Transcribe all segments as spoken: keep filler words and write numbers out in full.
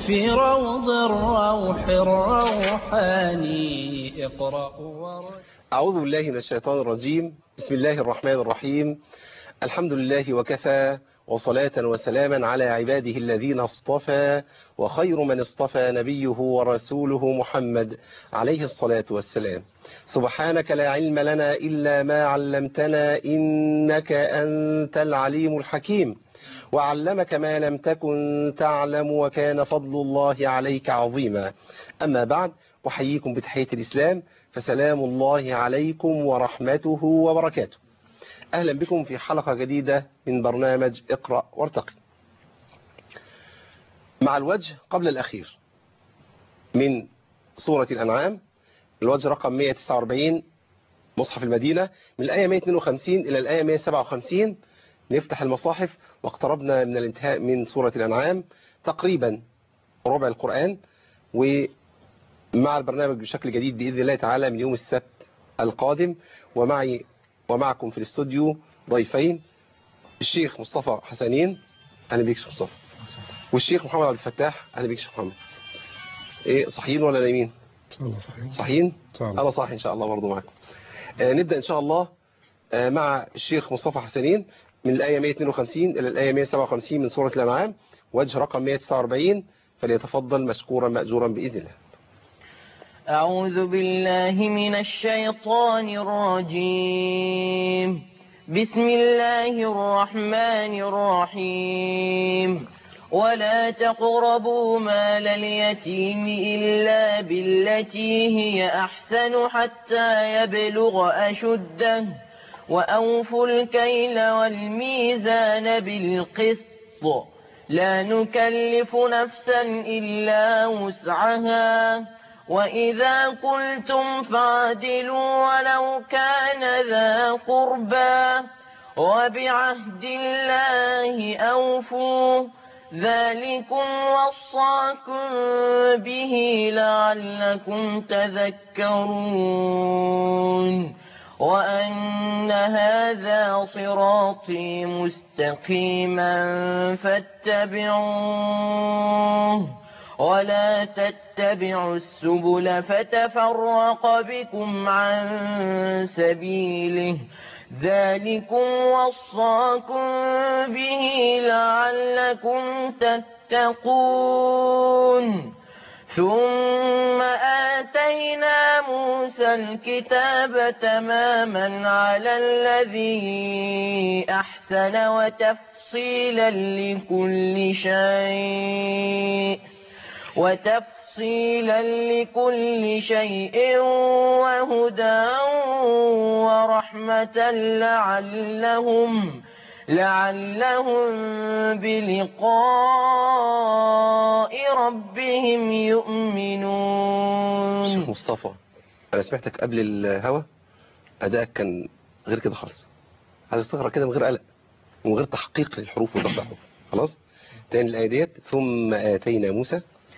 في روض الروح الروحاني اقرأ ورد. أعوذ بالله من الشيطان الرجيم. بسم الله الرحمن الرحيم. الحمد لله وكفى، وصلاة وسلاما على عباده الذين اصطفى، وخير من اصطفى نبيه ورسوله محمد عليه الصلاة والسلام. سبحانك لا علم لنا إلا ما علمتنا إنك أنت العليم الحكيم، وعلمك ما لم تكن تعلم، وكان فضل الله عليك عظيما. أما بعد، أحييكم بتحية الإسلام، فسلام الله عليكم ورحمته وبركاته. أهلا بكم في حلقة جديدة من برنامج اقرأ وارتقي، مع الوجه قبل الأخير من سورة الأنعام، الوجه رقم مئة وتسعة وأربعين مصحف المدينة، من الآية مئة واثنين وخمسين إلى الآية مئة وسبعة وخمسين. نفتح المصاحف، واقتربنا من الانتهاء من سورة الأنعام، تقريبا ربع القرآن. ومع البرنامج بشكل جديد بإذن الله تعالى من يوم السبت القادم، ومعي ومعكم في الاستوديو ضيفين، الشيخ مصطفى حسنين، أهلا بيك شيخ مصطفى، والشيخ محمد عبد الفتاح، أهلا بيك شيخ محمد. إيه، صحيين ولا نايمين؟ صحيين؟ أنا صاحي إن شاء الله برضو معكم. آه نبدأ إن شاء الله آه مع الشيخ مصطفى حسنين من الآية مئة واثنين وخمسين إلى الآية مئة وسبعة وخمسين من سورة الأنعام، وجه رقم مئة وتسعة وأربعين، فليتفضل مشكورا مأجورا بإذن الله. أعوذ بالله من الشيطان الرجيم. بسم الله الرحمن الرحيم. ولا تقربوا مال اليتيم إلا بالتي هي أحسن حتى يبلغ أشده، وأوفوا الكيل والميزان بالقسط، لا نكلف نفسا إلا وسعها، وإذا قلتم فاعدلوا ولو كان ذا قربى، وبعهد الله أوفوا، ذلكم وصاكم به لعلكم تذكرون. وأن هذا صراطي مستقيما فاتبعوه، ولا تتبعوا السبل فتفرق بكم عن سبيله، ذلكم وصاكم به لعلكم تتقون. ثم آتينا موسى الكتاب تماما على الذي أحسن وتفصيلا لكل شيء وتفصيلا لكل شيء وهدى ورحمة لعلهم لعلهم بلقاء ربهم يؤمنون. شيخ مصطفى، أنا سمعتك قبل الهوا أدائك كان غير كده خالص. عايز تقرأ كده من غير قلق ومن غير تحقيق للحروف والضغط على الحروف. خلاص، تاني الآية ديت. ثم آتينا موسى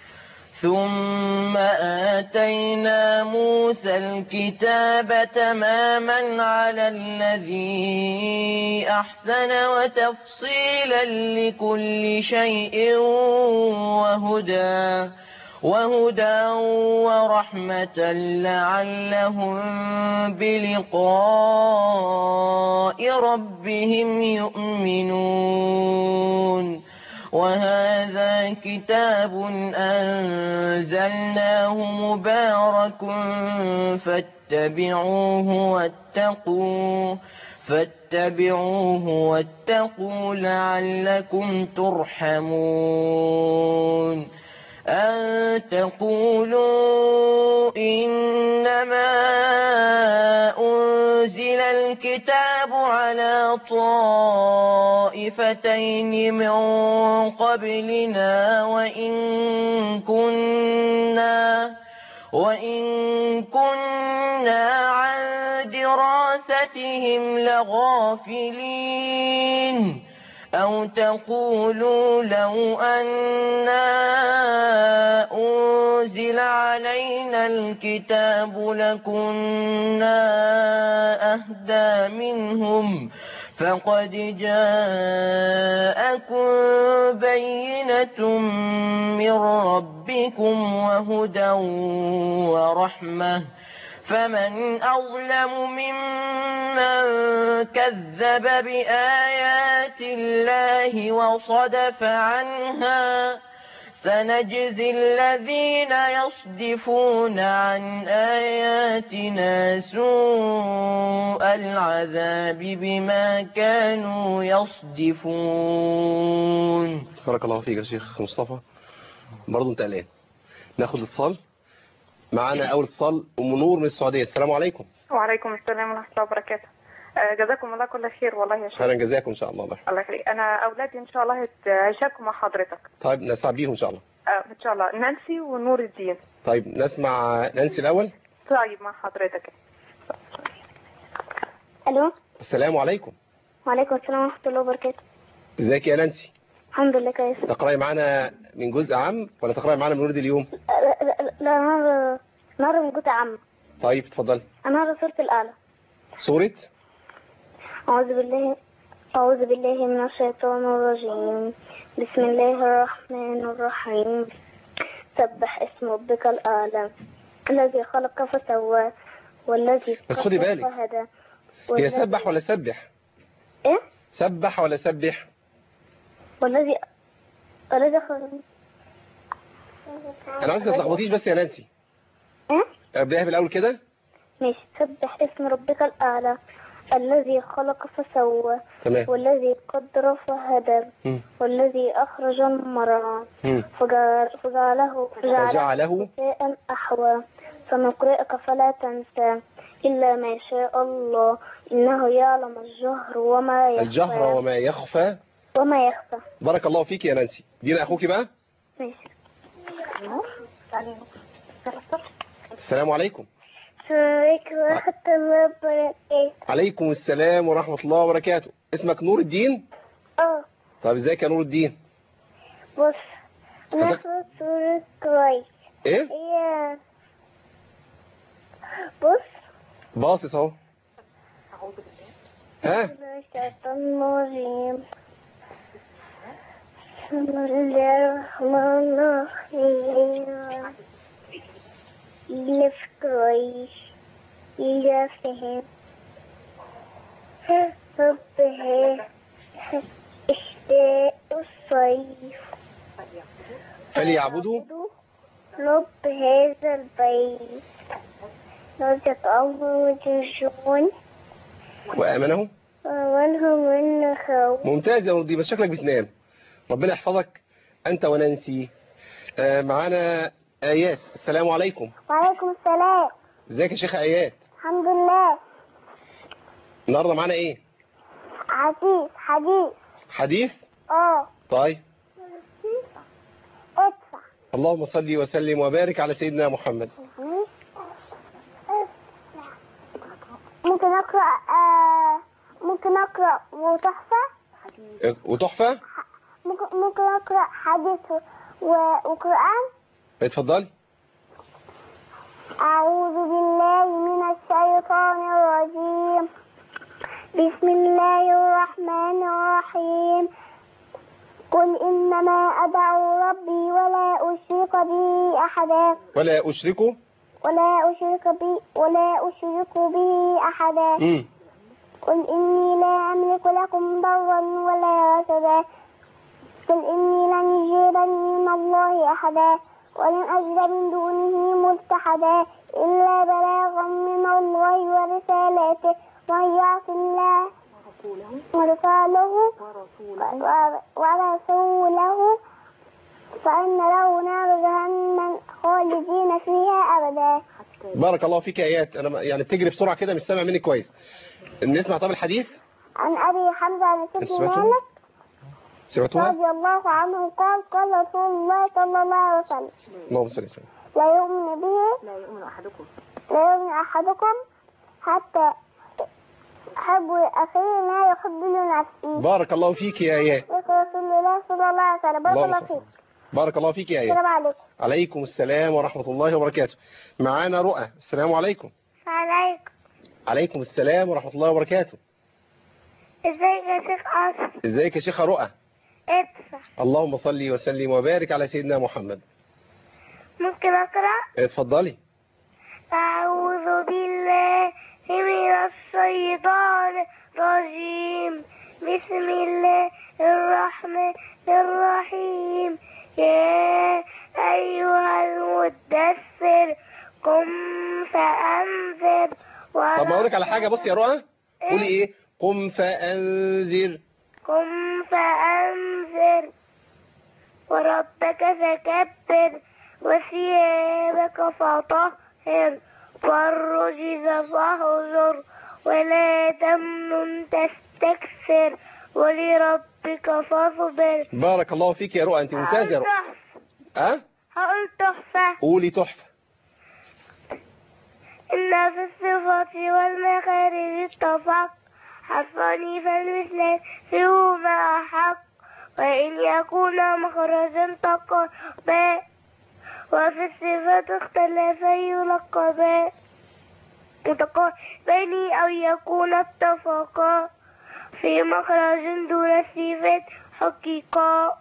ثم آتينا موسى الكتاب تماما على الذي أحسن وتفصيلا لكل شيء وهدى وهدى ورحمة لعلهم بلقاء ربهم يؤمنون. وهذا كتاب أنزلناه مبارك فاتبعوه واتقوا فاتبعوه واتقوا لعلكم ترحمون. أن تقولوا إنما أنزل الكتاب على طائفتين من قبلنا وإن كنا وإن كنا عن دراستهم لغافلين. أو تقولوا لو أنا أنزل علينا الكتاب لكنا أهدى منهم فقد جاءكم بينة من ربكم وهدى ورحمة فمن أظلم ممن كذب بآيات الله وصدف عنها سنجزي الذين يصدفون عن آياتنا سوء العذاب بما كانوا يصدفون. بارك الله فيك يا شيخ مصطفى، برضه انت قلقان. ناخد اتصال. معانا اول اتصال ام نور من السعوديه. السلام عليكم. وعليكم السلام ورحمة الله وبركاته. آه، جزاكم الله كل خير والله يا شيخ. خيرا جزاكم ان شاء الله. الله الله يخليك. أنا أولادي إن شاء الله هيشاركوا مع حضرتك. طيب نسمع بيهم ان شاء الله. آه، إن شاء الله نانسي ونور الدين. طيب نسمع نانسي الاول. طيب مع حضرتك. الو. السلام عليكم. وعليكم السلام ورحمه الله وبركاته. ازيك يا نانسي؟ الحمد لله كويس. تقراي معانا من جزء عام ولا تقراي معانا من ورد اليوم؟ لا لا لا نهار نهار من جزء عام. طيب اتفضلي. نهار سورة الأعلى. سورة أعوذ بالله أعوذ بالله من الشيطان الرجيم. بسم الله الرحمن الرحيم. سبح اسم ربك الأعلى الذي خلق فسوى والذي بس خدي بالك. فهدى. هي سبح ولا سبح؟ إيه؟ سبح ولا سبح؟ والذي والذي خلق. انا عايزك ما تلخبطيش بس يا نانسي. إيه؟ ابداها بالاول كده. ماشي. سبح اسم ربك الأعلى الذي خلق فسوى تمام. والذي قدر فهدى مم. والذي أخرج المرعى مم. فجعل فجعله فجعله غثاء أحوى سنقرئك فلا تنسى إلا ما شاء الله إنه يعلم الجهر وما يخفى الجهر وما يخفى. وما يخفى. بارك الله فيك يا نانسي. دينا اخوكي بقى. ماشي. السلام عليكم. عليكم ورحمة الله وبركاته. عليكم السلام ورحمة الله وبركاته. اسمك نور الدين؟ اه. طب ازيك يا نور الدين؟ بص اتفضل. ناخد صورة كويس. ايه؟ هي بص باصص اهو. ها؟ الشيطان الرجيم. بسم الله الرحمن الرحيم. يلف كويس يلفهم ربها اشتاء الصيف فليعبدوا رب هذا البيت رزقهم وجوعون وآمنه ومنهم من خوف. ممتاز يا نور الدين، بس شكلك بتنام. ربنا يحفظك انت ونانسي. آه معانا آيات. السلام عليكم. وعليكم السلام. ازيك يا شيخ آيات؟ الحمد لله. النهارده معانا ايه؟ حديث حديث حديث؟ اه. طيب ادفع. اللهم صل وسلم وبارك على سيدنا محمد. ممكن اقرا آه ممكن اقرا وتحفه. وتحفة؟ ممكن ممكن اقرا حديث و- وقران. اتفضلي. أعوذ بالله من الشيطان الرجيم. بسم الله الرحمن الرحيم. قل إنما أدعو ربي ولا أشرك به أحدا ولا أشرك ولا أشرك به ولا أشرك به أحدا. مم. قل إني لا أملك لكم ضرا ولا رشدا. قل إني لن يجيرني من الله أحدا ولن أجد من دونه ملتحدا إلا بلاغا من الله ورسالاته ومن يعص الله ورساله ورسوله فإن له نار جهنم خالدين فيها أبدا. بارك الله فيك يا آيات. أنا يعني بتجري بسرعة كده مش سامع منك كويس. نسمع طب الحديث. عن أبي حمزة عن سيدنا مالك سمعتوها؟ رضي الله عنه قال قال رسول الله صلى الله عليه وسلم اللهم صل وسلم. لا يؤمن به لا يؤمن أحدكم لا يؤمن أحدكم حتى أحب أخيه ما يحب لنفسه. بارك الله فيك يا آيات. رسول الله صلى الله عليه وسلم. بارك الله فيك. بارك الله فيك يا آيات. السلام عليكم. عليكم السلام ورحمة الله وبركاته. معانا رؤى. السلام عليكم. عليكم. عليكم السلام ورحمة الله وبركاته. ازيك يا شيخ أشرف؟ ازيك يا شيخة رؤى؟ ادفع. اللهم صل وسلم وبارك على سيدنا محمد. ممكن أقرأ؟ اتفضلي. أعوذ بالله من الشيطان الرجيم. بسم الله الرحمن الرحيم. يا أيها المدثر قم فأنذر. طب ما اقول لك على حاجة، بصي يا رؤى، قولي ايه؟ قم فأنذر. قم فأنذر وربك فكبر وثيابك فطهر والرجز فاهجر ولا تمنن تستكثر ولربك فاصبر. بارك الله فيك يا رؤى، انت ممتازة يا رؤى. ها؟ هقول تحفة. قولي تحفة. إن في الصفات والمخارج اتفق حصاني فالمثلان فيهما حق وإن يكون مخرجا تقربا وفي الصفات اختلافا يلقبا متقاربين أو يكون اتفقا في مخرج دون الصفات حقيقا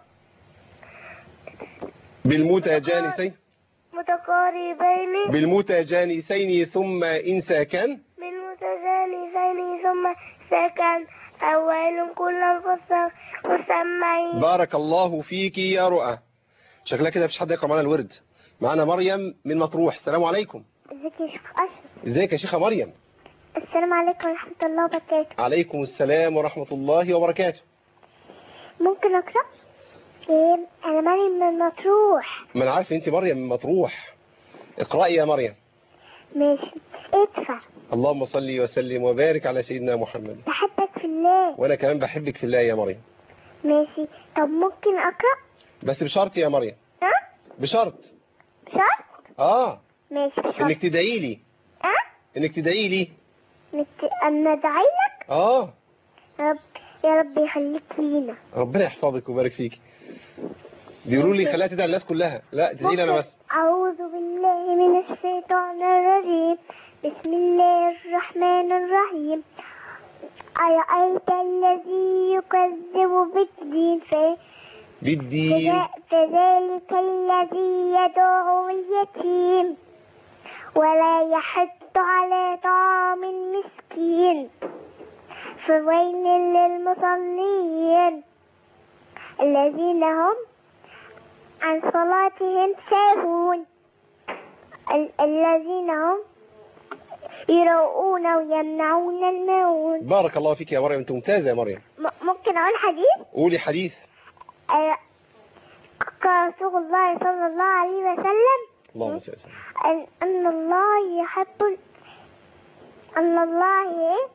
بالمتجانسين متقاربين بالمتجانسين ثم إن ساكن بالمتجانسين ثم سكن أول كل الفصل مسمعين. بارك الله فيك يا رؤى. شكلها كده مفيش حد يقرأ معانا الورد. معانا مريم من مطروح. السلام عليكم. ازيك يا شيخ أشرف؟ ازيك يا شيخة مريم؟ السلام عليكم ورحمة الله وبركاته. عليكم السلام ورحمة الله وبركاته. ممكن أقرأ؟ إيه أنا مريم من مطروح. ما أنا عارف انت مريم من مطروح. اقرأي يا مريم. ماشي. ادفع. اللهم صل وسلم وبارك على سيدنا محمد. بحبك في الله. وانا كمان بحبك في الله يا مريم. ماشي. طب ممكن أقرأ؟ بس بشرط يا مريم. ها؟ بشرط. شرط؟ اه ماشي بشرط. انك تدعي لي. ها؟ انك تدعي لي. نت... أنا أدعي لك؟ اه يا رب يا رب يخليك لينا. ربنا يحفظك ويبارك فيك. بيقولوا لي خليها تدعي الناس كلها. لا تدعي لي انا بس. أعوذ بالله من الشيطان الرجيم. بسم الله الرحمن الرحيم. أرأيت الذي يكذب بالدين في بالدين فذلك الذي يدعو اليتيم ولا يحض على طعام المسكين فويل للمصلين الذين هم عن صلاتهم ساهون ال- الذين هم يراؤون ويمنعون الماعون. بارك الله فيك يا مريم، انت ممتازة يا مريم. م- ممكن أقول حديث؟ قولي حديث. آه، قال رسول الله صلى الله عليه وسلم اللهم صل وسلم. أن, أن الله يحب ال- أن الله إيه؟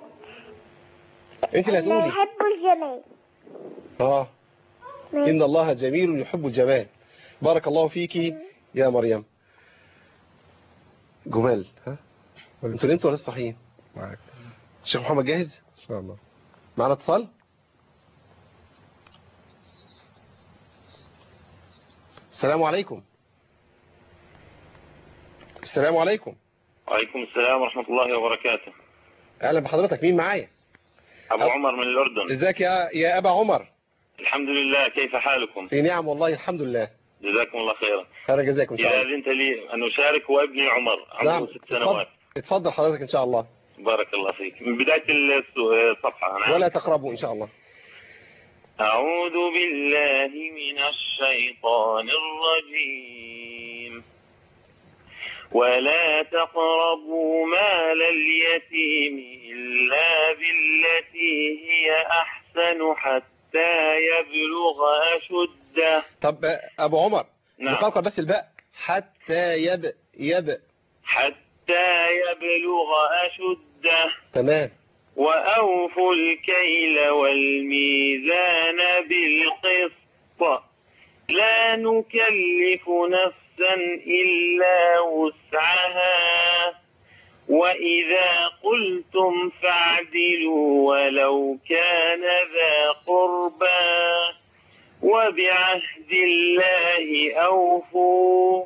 انت اللي لا هتقولي. يحب الجمال. اه ماشي. إن الله جميل يحب الجمال. بارك الله فيكي يا مريم. جمال. ها انتوا نمتوا ولا لسه صاحيين؟ معاك الشيخ محمد جاهز؟ ان شاء الله. معنا اتصال. السلام عليكم. السلام عليكم. وعليكم السلام ورحمة الله وبركاته. اهلا بحضرتك. مين معايا؟ أبو أب... عمر من الأردن. ازيك يا يا ابا عمر؟ الحمد لله، كيف حالكم؟ في نعم والله الحمد لله. جزاكم الله خيرا. خير جزاكم ان شاء إذا الله. أذنت لي أن أشارك وابني عمر عمره نعم. ست سنوات. اتفضل حضرتك ان شاء الله. بارك الله فيك. من بداية الصفحة. نعم. ولا تقربوا ان شاء الله. أعوذ بالله من الشيطان الرجيم. ولا تقربوا مال اليتيم إلا بالتي هي أحسن حتى يبلغ أشده. طب ابو عمر نعم. نقرأ بس الباء. حتى يب يب حتى يبلغ أشده. تمام. وأوفوا الكيل والميزان بالقسط لا نكلف نفسا إلا وسعها وإذا قلتم فاعدلوا ولو كان ذا قربى وبعهد الله أوفوا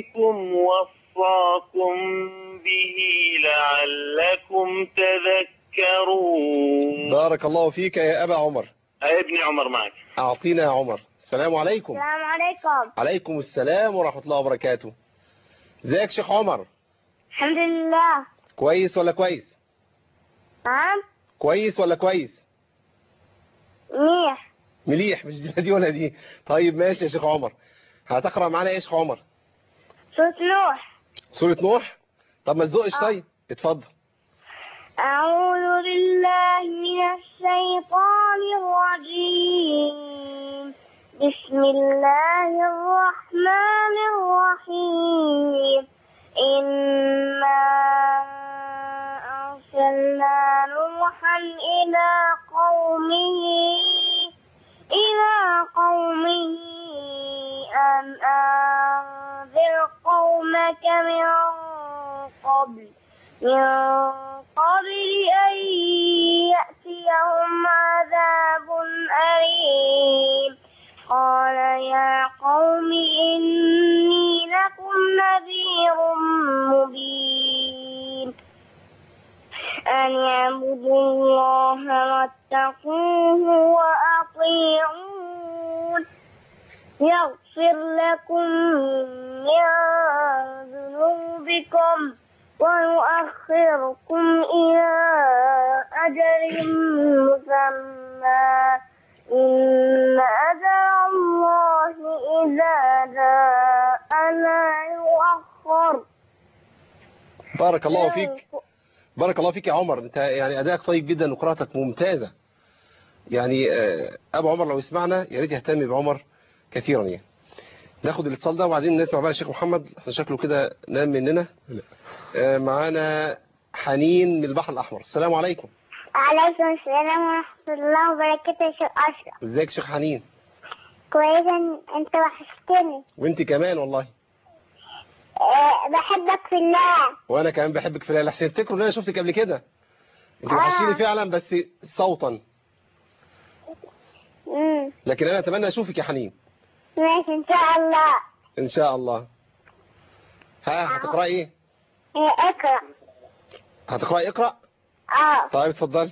ذلكم وصاكم به لعلكم تذكرون. بارك الله فيك يا أبا عمر. ابني عمر معك. أعطينا يا عمر. السلام عليكم. السلام عليكم. عليكم السلام ورحمة الله وبركاته. ازيك شيخ عمر؟ الحمد لله. كويس ولا كويس؟ نعم. كويس ولا كويس؟ منيح. مليح، مش دي ولا دي. طيب ماشي يا شيخ عمر، هتقرأ معانا ايه يا شيخ عمر؟ سورة نوح. سورة نوح؟ طب ما تزقش. طيب اتفضل. أعوذ بالله من الشيطان الرجيم. بسم الله الرحمن الرحيم. إنا أرسلنا نوحا إلى قومه إلى قومه أن أنذر قومك من قبل من قبل أن يأتيهم عذاب أليم. قال يا قوم إني لكم نذير مبين أن اعبدوا الله واتقوه وأطيعون يغفر لكم من ذنوبكم ويؤخركم إلى أجل مسمى إن أجل الله إذا جاء لا يؤخر. بارك الله فيك. بارك الله فيك يا عمر، انت يعني ادائك طيب جدا وقراءتك ممتازة. يعني ابو عمر لو يسمعنا يا ريت يهتم بعمر كثيرا. يعني ناخد الاتصال ده وبعدين نسمع بقى الشيخ محمد عشان شكله كده نام مننا. معانا حنين من البحر الاحمر. السلام عليكم. وعليكم السلام ورحمة الله وبركاته يا شيخ أشرف. ازيك شيخ حنين؟ كويسة، انت وحشتني. وانت كمان والله. أه بحبك في الله. وانا كمان بحبك في الله. لحسين تفتكروا ان انا شفتك قبل كده. انت آه. وحشتيني فعلا بس صوتا. امم لكن انا اتمنى اشوفك يا حنين. ماشي ان شاء الله. ان شاء الله. ها هتقراي ايه؟ إيه اقرأ. هتقراي اقرأ؟ اه. طيب اتفضلي.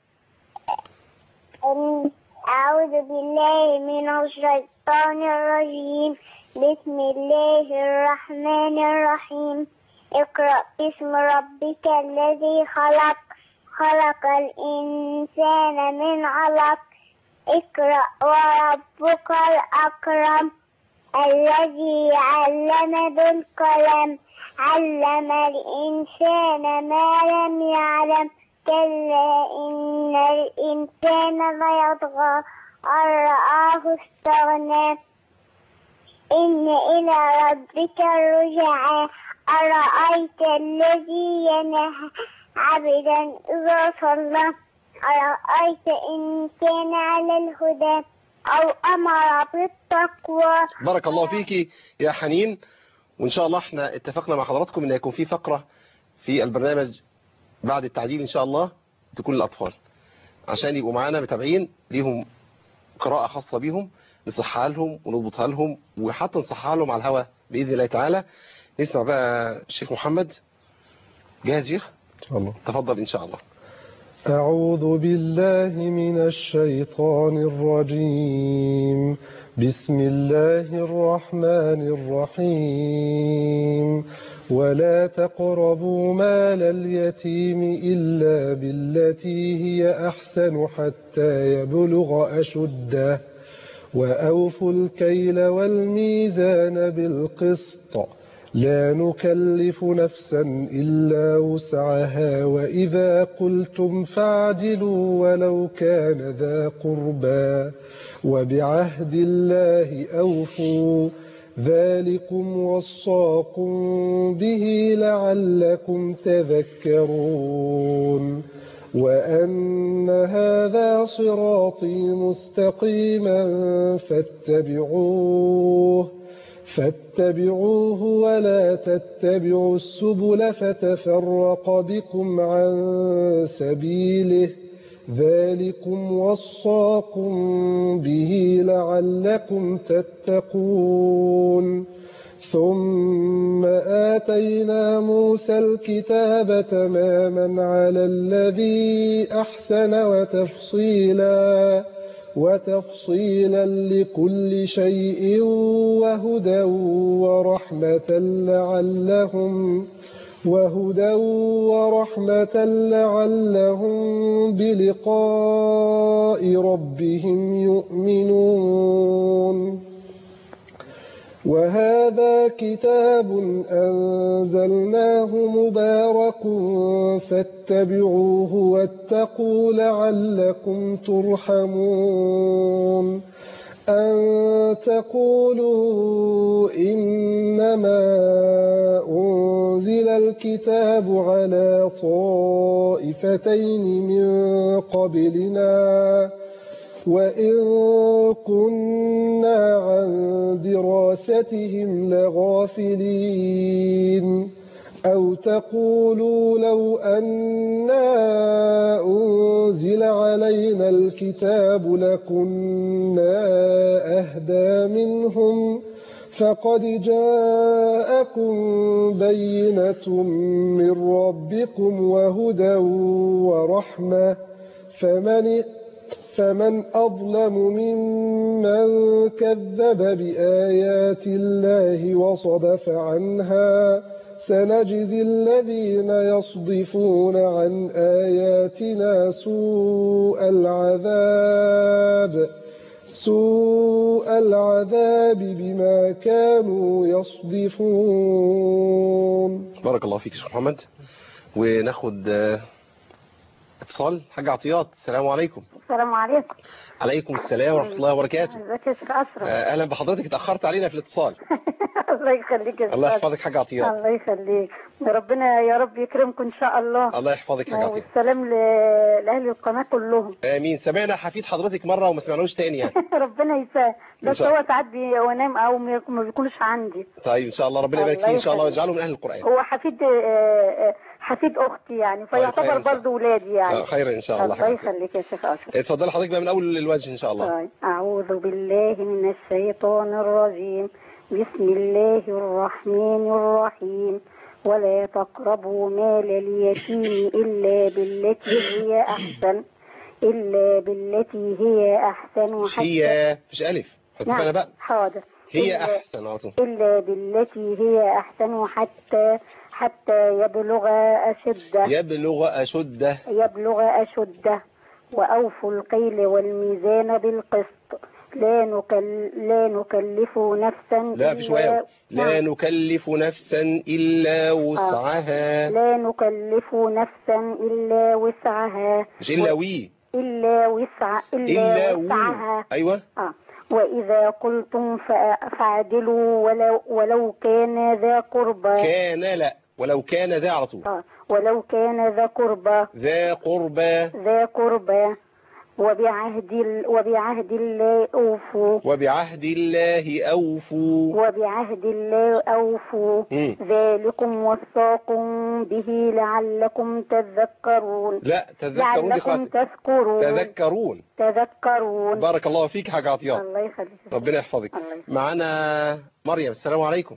أعوذ بالله من الشيطان الرجيم. بسم الله الرحمن الرحيم. اقرأ باسم ربك الذي خلق خلق الإنسان من علق. اقرأ وربك الأكرم الذي علم بالقلم علم الإنسان ما لم يعلم كلا إن الإنسان ليطغى أن رآه استغنى إن إلى ربك الرجعى أرأيت الذي ينهى عبدا إذا صلى أرأيت إن كان على الهدى أو أمر بالتقوى. بارك الله فيكي يا حنين. وإن شاء الله احنا اتفقنا مع حضراتكم إن يكون في فقرة في البرنامج بعد التعديل إن شاء الله تكون للأطفال عشان يبقوا معانا متابعين ليهم قراءة خاصة بيهم نصحها لهم ونضبطها لهم وحتى نصحها لهم على الهواء بإذن الله تعالى. نسمع بقى الشيخ محمد. جاهز شيخ؟ إن شاء الله. تفضل إن شاء الله. أعوذ بالله من الشيطان الرجيم. بسم الله الرحمن الرحيم. ولا تقربوا مال اليتيم إلا بالتي هي أحسن حتى يبلغ أشده وأوفوا الكيل والميزان بالقسط لا نكلف نفسا إلا وسعها وإذا قلتم فاعدلوا ولو كان ذا قربى وبعهد الله أوفوا ذلكم وصاكم به لعلكم تذكرون وأن هذا صراطي مستقيما فاتبعوه فاتبعوه ولا تتبعوا السبل فتفرق بكم عن سبيله ذلكم وصاكم به لعلكم تتقون ثم وآتينا موسى الكتاب تماما على الذي أحسن وتفصيلا وتفصيلا لكل شيء وهدى ورحمة لعلهم وهدى ورحمة لعلهم بلقاء ربهم يؤمنون. وهذا كتاب أنزلناه مبارك فاتبعوه واتقوا لعلكم ترحمون. أن تقولوا إنما أنزل الكتاب على طائفتين من قبلنا وإن كنا عن دراستهم لغافلين. أو تقولوا لو أنا أنزل علينا الكتاب لكنا أهدى منهم فقد جاءكم بينة من ربكم وهدى ورحمة فمن فمن أظلم ممن كذب بآيات الله وصدف عنها سنجزي الذين يصدفون عن آياتنا سوء العذاب سوء العذاب بما كانوا يصدفون. بارك الله فيك يا شيخ محمد. وناخد اتصال. حاجة عطيات، السلام عليكم. السلام عليكم. عليكم السلام ورحمة الله وبركاته. ازيك يا شيخ أشرف؟ اهلا بحضرتك، اتأخرت علينا في الاتصال. الله يخليك يا شيخ. الله يحفظك حاجة عطيات. الله يخليك، ربنا يا رب يكرمكم ان شاء الله. الله يحفظك حاجة عطيات. والسلام لاهل القناة كلهم. امين. سمعنا حفيد حضرتك مرة وما سمعناش تاني يعني. ربنا يسهل، بس هو ساعات وانام او ما بيكونش عندي. طيب ان شاء الله ربنا يبارك فيه ان شاء الله ويجعله من اهل القرآن. هو حفيد حفيد اختي يعني فيعتبر برضه ولادي يعني. خير ان شاء الله. الله يخليك يا شيخ أشرف. اتفضلي حضرتك بقى من اول الوجه ان شاء الله. طيب. اعوذ بالله من الشيطان الرجيم. بسم الله الرحمن الرحيم. ولا تقربوا مال اليتيم إلا بالتي هي أحسن إلا بالتي هي أحسن حتى هي مش ألف. نعم. أنا بقى. حاضر. هي أحسن على طول. إلا بالتي هي أحسن حتى حتى يبلغ أشده يبلغ أشده يبلغ أشده وأوفوا الكيل والميزان بالقسط لا نكل لا نكلف نفسا لا مش واو. لا نكلف نفسا إلا وسعها. آه. لا نكلف نفسا إلا وسعها. مش إلا وي إلا وسع إلا, إلا وسعها. أيوة. آه. وإذا قلتم فاعدلوا ولو ولو كان ذا قربى. كان لا ولو كان ذا على طول. آه. ولو كان ذا قربى. ذا قربى. ذا قربى. وبعهد ال... وبعهد الله أوفوا. وبعهد الله أوفوا. وبعهد الله أوفوا. م. ذلكم وصاكم به لعلكم تذكرون. لا تذكرون. لعلكم تذكرون. تذكرون. تذكرون. بارك الله فيك حاجة عطيات. الله يخليك. ربنا يحفظك. معانا مريم. السلام عليكم.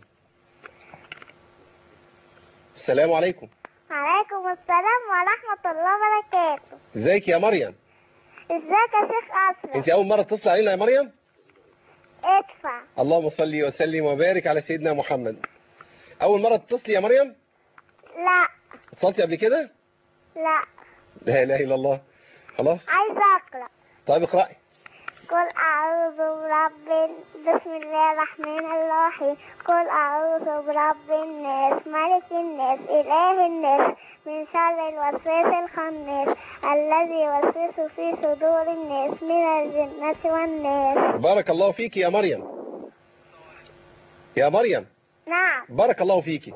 السلام عليكم. عليكم السلام ورحمة الله وبركاته. ازيك يا مريم؟ ازيك يا شيخ أشرف؟ انت اول مرة تتصل علينا يا مريم؟ ادفع. اللهم صل وسلم وبارك على سيدنا محمد. اول مرة تتصلي يا مريم؟ لا. اتصلتي قبل كده؟ لا. لا اله الا الله. خلاص عايزة اقرأ. طيب اقرأي. قل أعوذ برب بسم الله الرحمن الرحيم. قل أعوذ برب الناس ملك الناس إله الناس من شر الوسواس الخناس الذي يوسوس في صدور الناس من الجنة والناس. بارك الله فيك يا مريم. يا مريم. نعم. بارك الله فيك.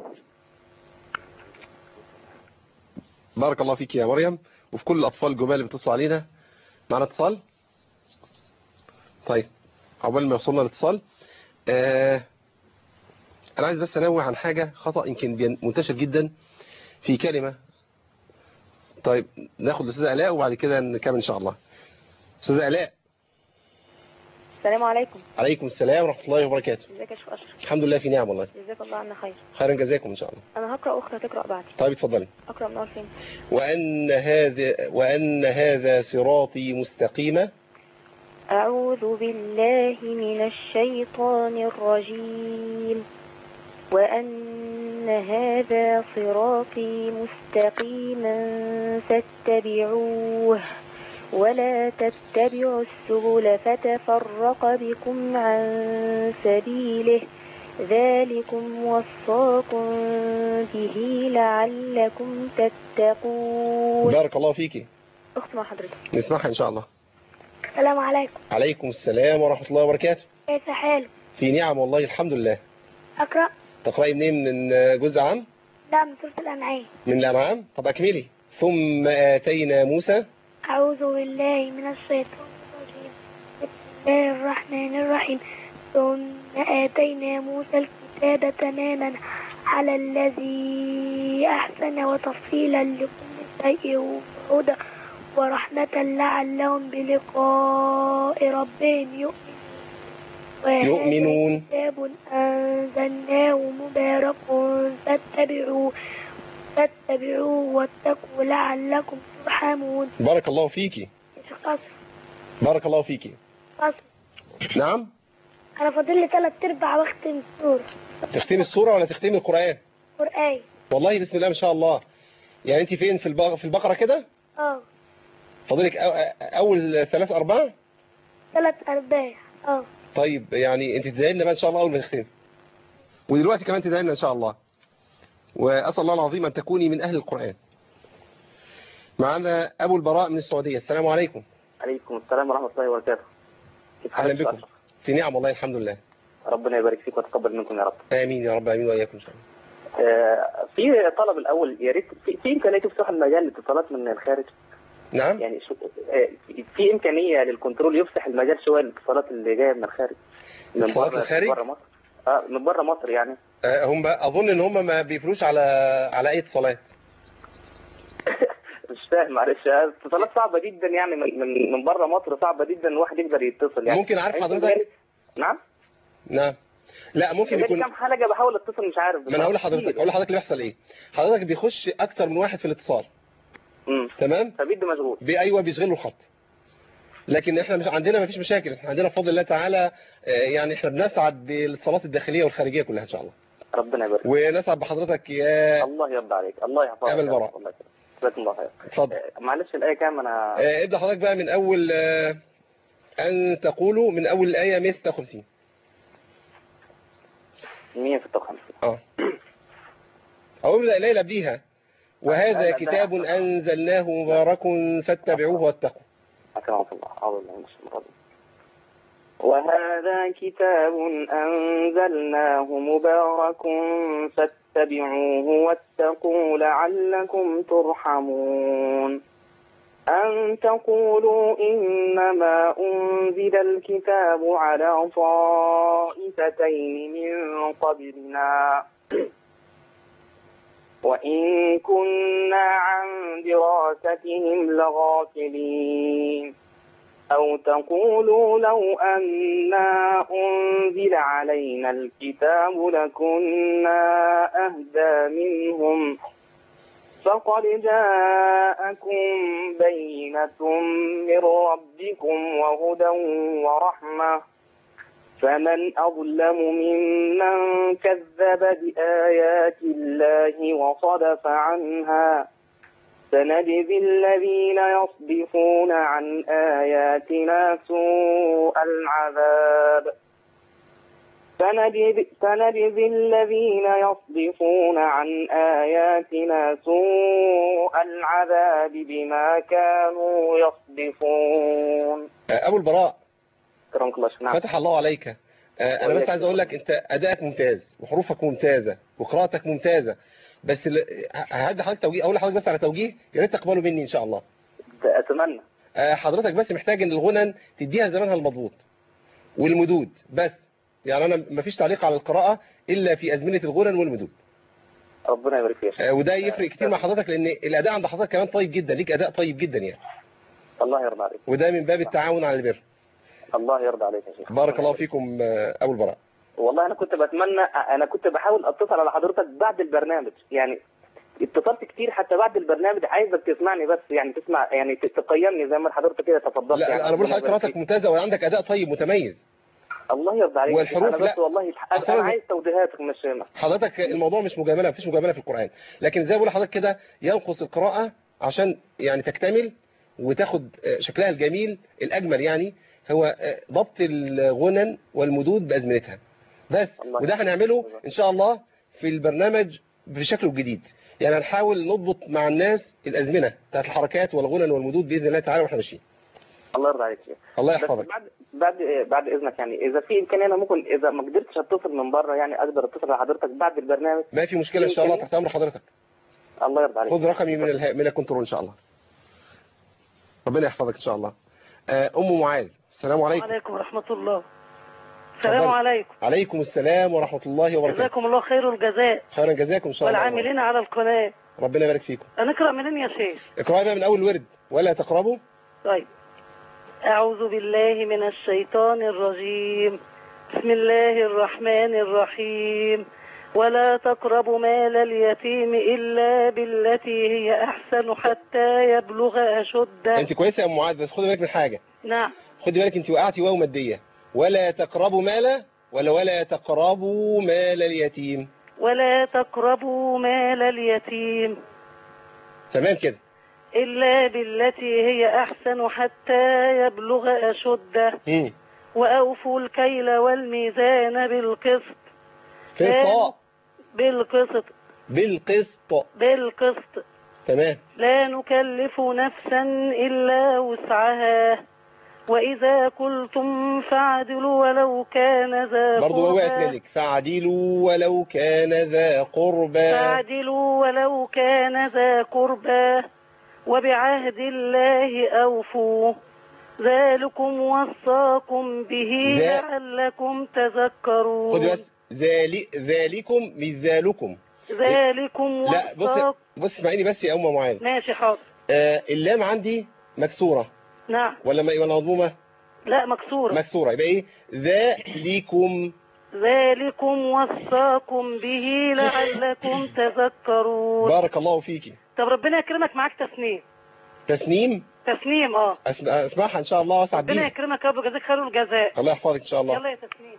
بارك الله فيك يا مريم وفي كل الأطفال الجمال اللي بيتصلوا علينا. معنا اتصال. طيب عقبال ما يوصلنا الاتصال آه انا عايز بس انوه عن حاجة خطأ يمكن منتشر جدا في كلمة. طيب ناخد الاستاذة آلاء وبعد كده نكمل ان شاء الله. استاذة آلاء. السلام عليكم. عليكم السلام ورحمة الله وبركاته. ازيك يا شيخ اشرف؟ الحمد لله في نعم والله. جزاك الله عنا خير. خيرا جزاكم إن شاء الله. انا هقرا اخرى تقرا بعدي. طيب اتفضلي. اقرا من اول فين؟ وأن هذا وأن هذا صراطي مستقيما. اعوذ بالله من الشيطان الرجيم. وأن هذا صراطي مستقيما فاتبعوه ولا تتبعوا السبل فتفرق بكم عن سبيله ذلكم وصاكم به لعلكم تتقون. بارك الله فيكي. أخت مع حضرتك نسمعها إن شاء الله. السلام عليكم. عليكم السلام ورحمة الله وبركاته. كيف حالك؟ في نعم والله الحمد لله. أقرأ؟ تقرأي منين؟ من جزء عام؟ لا، من سورة الأنعام. من الأنعام؟ طب أكملي. ثم آتينا موسى. أعوذ بالله من الشيطان الرجيم. بسم الله الرحمن الرحيم. ثم آتينا موسى الكتاب تماما على الذي أحسن وتفصيلا لكل شيء وهدى ورحمة لعلهم بلقاء ربهم يؤمنون. يؤمنون. كتاب أنزلناه مبارك فاتبعوه فاتبعوه واتقوا لعلكم ترحمون. بارك الله فيكي. بارك الله فيكي. قصر. نعم. أنا فاضل لي ثلاث أرباع واختم السورة. تختمي السورة ولا تختمي القرآن؟ قرآن. والله بسم الله ما شاء الله. يعني أنت فين في البقرة في البقرة كده؟ اه. فاضلك أول ثلاث أرباع؟ ثلاث أرباع. اه. طيب يعني أنت تدعي لنا بقى إن شاء الله أول ما تختمي. ودلوقتي كمان تدعي لنا إن شاء الله. وأسأل الله العظيم أن تكوني من أهل القرآن. معنا أبو البراء من السعودية. السلام عليكم. عليكم السلام ورحمة الله وبركاته. أهلا بكم. في نعم والله الحمد لله. ربنا يبارك فيك وتقبل منكم يا رب. آمين يا رب. آمين وإياكم إن شاء الله. آه في طلب الأول يا ريت في, في إمكانية تفتح المجال للاتصالات من الخارج. نعم. يعني شو آه في إمكانية للكنترول يفتح المجال شوية للاتصالات اللي جاية من الخارج. من بره الخارج؟ من بره مصر. اه من بره مصر يعني. آه هم أظن إن هم ما بيفروش على على أي اتصالات. مش فاهم معلش. اتصالات صعبة جدا يعني من من من بره مصر صعبة جدا الواحد يقدر يتصل يعني. ممكن عارف حضرتك؟ نعم. نعم. لا ممكن يكون كم حلقة بحاول اتصل مش عارف. ما انا هقول لحضرتك اقول لحضرتك اللي بيحصل ايه. حضرتك بيخش اكتر من واحد في الاتصال. امم تمام. فبيده مشغول. ايوه بيشغلوا الخط. لكن احنا مش عندنا ما فيش مشاكل. احنا عندنا بفضل الله تعالى يعني احنا بنسعد بالاتصالات الداخليه والخارجيه كلها ان شاء الله. ربنا يبارك. ونسعد بحضرتك يا الله يرضى عليك. الله يحفظك. ابو البراء. الله يكرمك. جزاك الله خير. اتفضل. معلش الآية كام أنا اه ابدأ حضرتك بقى من أول اه أن تقولوا من أول الآية مية وستة وخمسين. مية وستة وخمسين. اه أو ابدأ الآية اللي قبليها. وهذا كتاب أنزلناه مبارك فاتبعوه واتقوا. أكرمك الله. أعوذ بالله من الشيطان الرجيم. وهذا كتاب أنزلناه مبارك فاتبعوه واتقوا لعلكم ترحمون. أن تقولوا إنما أنزل الكتاب على طائفتين من قبلنا وإن كنا عن دراستهم لغافلين. أو تقولوا لو أنا أنزل علينا الكتاب لكنا أهدى منهم فقد جاءكم بينة من ربكم وهدى ورحمة فمن أظلم ممن كذب بآيات الله وصدف عنها سنجزي الذين يصدفون عن آياتنا سوء العذاب سنجزي الذين يصدفون عن آياتنا سوء العذاب بما كانوا يصدفون. أبو البراء كرمك الله. نعم. فتح الله عليك. أنا بس عايز أقول لك أنت أدائك ممتاز وحروفك ممتازة وقراءتك ممتازة. بس هدي حضرتك توجيه اقول لحضرتك بس على توجيه يا ريت تقبله مني ان شاء الله. اتمنى. حضرتك بس محتاج ان الغنن تديها زمانها المضبوط والمدود بس. يعني انا مفيش تعليق على القراءه الا في ازمنه الغنن والمدود. ربنا يبارك فيك. وده يفرق كتير مع حضرتك لان الاداء عند حضرتك كمان طيب جدا. ليك اداء طيب جدا يعني. الله يرضى عليك. وده من باب التعاون على البر. الله يرضى عليك يا شيخ. بارك الله فيكم آه، ابو البراء. والله انا كنت بتمنى، انا كنت بحاول اتصل على حضرتك بعد البرنامج، يعني اتصلت كتير حتى بعد البرنامج، عايزك تسمعني بس، يعني تسمع، يعني تقيمني زي ما حضرتك كده تفضلت. لا يعني انا بقول لحضرتك قراءتك ممتازه وعندك اداء طيب متميز. الله يرضى عليك. والحروف انا بس لا والله أصلاً انا عايز توضيحاتك، مش حضرتك الموضوع مش مجامله، مفيش مجامله في القران، لكن زي ما بقول لحضرتك كده ينقص القراءه عشان يعني تكتمل وتاخد شكلها الجميل الاجمل، يعني هو ضبط الغنن والمدود بازمنتها بس. وده هنعمله ان شاء الله في البرنامج بشكله الجديد، يعني هنحاول نضبط مع الناس الازمنه بتاعت الحركات والغنن والمدود باذن الله تعالى واحنا ماشيين. الله يرضى عليك. الله يحفظك. بعد بعد بعد اذنك، يعني اذا في امكانيه انا ممكن اذا ما قدرتش اتصل من بره، يعني اقدر اتصل على حضرتك بعد البرنامج. ما في مشكله ان شاء الله، تحت امر حضرتك. الله يرضى عليك. خذ رقمي من اله... من الكنترول ان شاء الله. ربنا يحفظك ان شاء الله. ام معاذ، السلام عليكم. وعليكم ورحمه الله. السلام عليكم. عليكم السلام ورحمه الله وبركاته. جزاكم الله خير الجزاء. خيرا جزاكم ان شاء الله. والعاملين على القناه. ربنا يبارك فيكم. هنقرا منين يا شيخ؟ اقرأي بقى من اول ورد ولا تقربوا. طيب. أعوذ بالله من الشيطان الرجيم. بسم الله الرحمن الرحيم. ولا تقربوا مال اليتيم إلا بالتي هي أحسن حتى يبلغ أشده. أنت كويسة يا أم معاذ، بس خدي بالك من حاجة. نعم. خدي بالك أنت وقعتي واو مادية. ولا تقربوا مال ولا ولا تقربوا مال اليتيم. ولا تقربوا مال اليتيم. تمام كده. إلا بالتي هي أحسن حتى يبلغ أشده. مم. وأوفوا الكيل والميزان بالقسط. قسط. بالقسط. بالقسط. بالقسط. تمام. لا نكلف نفسا إلا وسعها وإذا قلتم فاعدلوا ولو كان ذا قربى. برضو وقعت منك. فاعدلوا ولو كان ذا قربى. فاعدلوا ولو كان ذا قربى وبعهد الله أوفوا ذلكم وصاكم به ذا... لعلكم تذكرون. خذ بس ذلك ذلكم مش ذلكم. ذلكم لا بص بص اسمعيني بس يا أم معاذ. ماشي حاضر. آه اللام عندي مكسورة. نعم. ولا ما ولا مضمومة؟ لا مكسورة. مكسورة. يبقى ايه؟ ذلكم. ذلكم وصاكم به لعلكم تذكرون. بارك الله فيكي. طب ربنا يكرمك، معاك تسنيم. تسنيم؟ تسنيم اه. اسمعها ان شاء الله واسعد بيها. ربنا يكرمك يا رب ويجزاك خير الجزاء. الله يحفظك ان شاء الله. يلا يا تسنيم.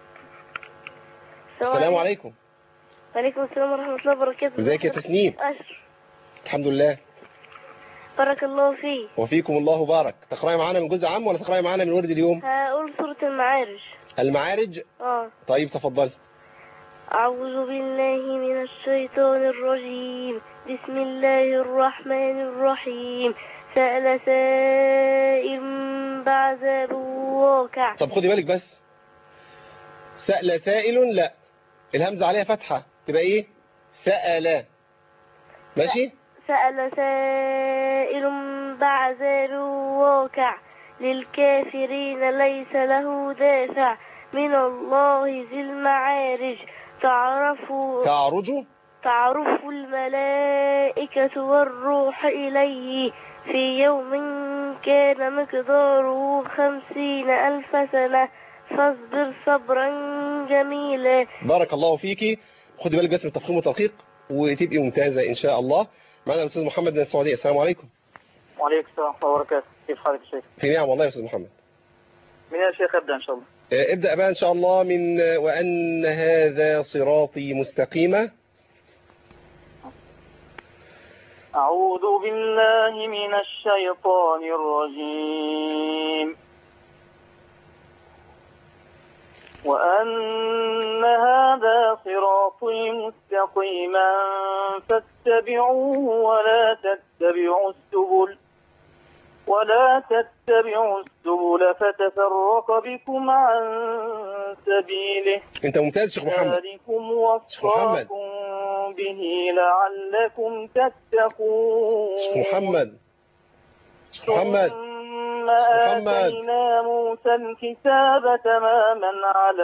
السلام عليكم. وعليكم السلام ورحمة الله وبركاته. ازيك يا تسنيم؟ أشر. الحمد لله. بارك الله فيك. وفيكم الله بارك. تقرأي معانا من جزء عام ولا تقرأي معانا من ورد اليوم؟ هقول سورة المعارج. المعارج؟ اه. طيب تفضلي. أعوذ بالله من الشيطان الرجيم. بسم الله الرحمن الرحيم. سأل سائل بعذاب واقع. طب خدي بالك بس. سأل سائل لا، الهمزة عليها فتحة تبقى ايه؟ سأل. ماشي؟ سأل سائل بعذاب واقع للكافرين ليس له دافع من الله ذي المعارج. تعرف تعرج تعرف الملائكة والروح إليه في يوم كان مقداره خمسين ألف سنة فاصبر صبرا جميلا. بارك الله فيكي. خدي بالك بس من التفخيم والتدقيق وتبقي ممتازة إن شاء الله. معنا الأستاذ محمد من السعودية. السلام عليكم. وعليكم السلام ورحمة الله وبركاته. كيف حالك يا شيخ؟ في نعم والله يا أستاذ محمد. من يا شيخ أبدأ إن شاء الله؟ ابدأ بقى إن شاء الله من وأن هذا صراطي مستقيما. أعوذ بالله من الشيطان الرجيم. وأن هذا صراطي مستقيما فاتبعوه ولا تتبعوا السبل ولا تتبعوا السبل فتفرق بكم عن سبيله. أنت ممتاز شيخ محمد. ذلكم وصاكم به لعلكم تتقون. شيخ محمد. شيخ محمد. ثم آتينا موسى الكتاب تماما على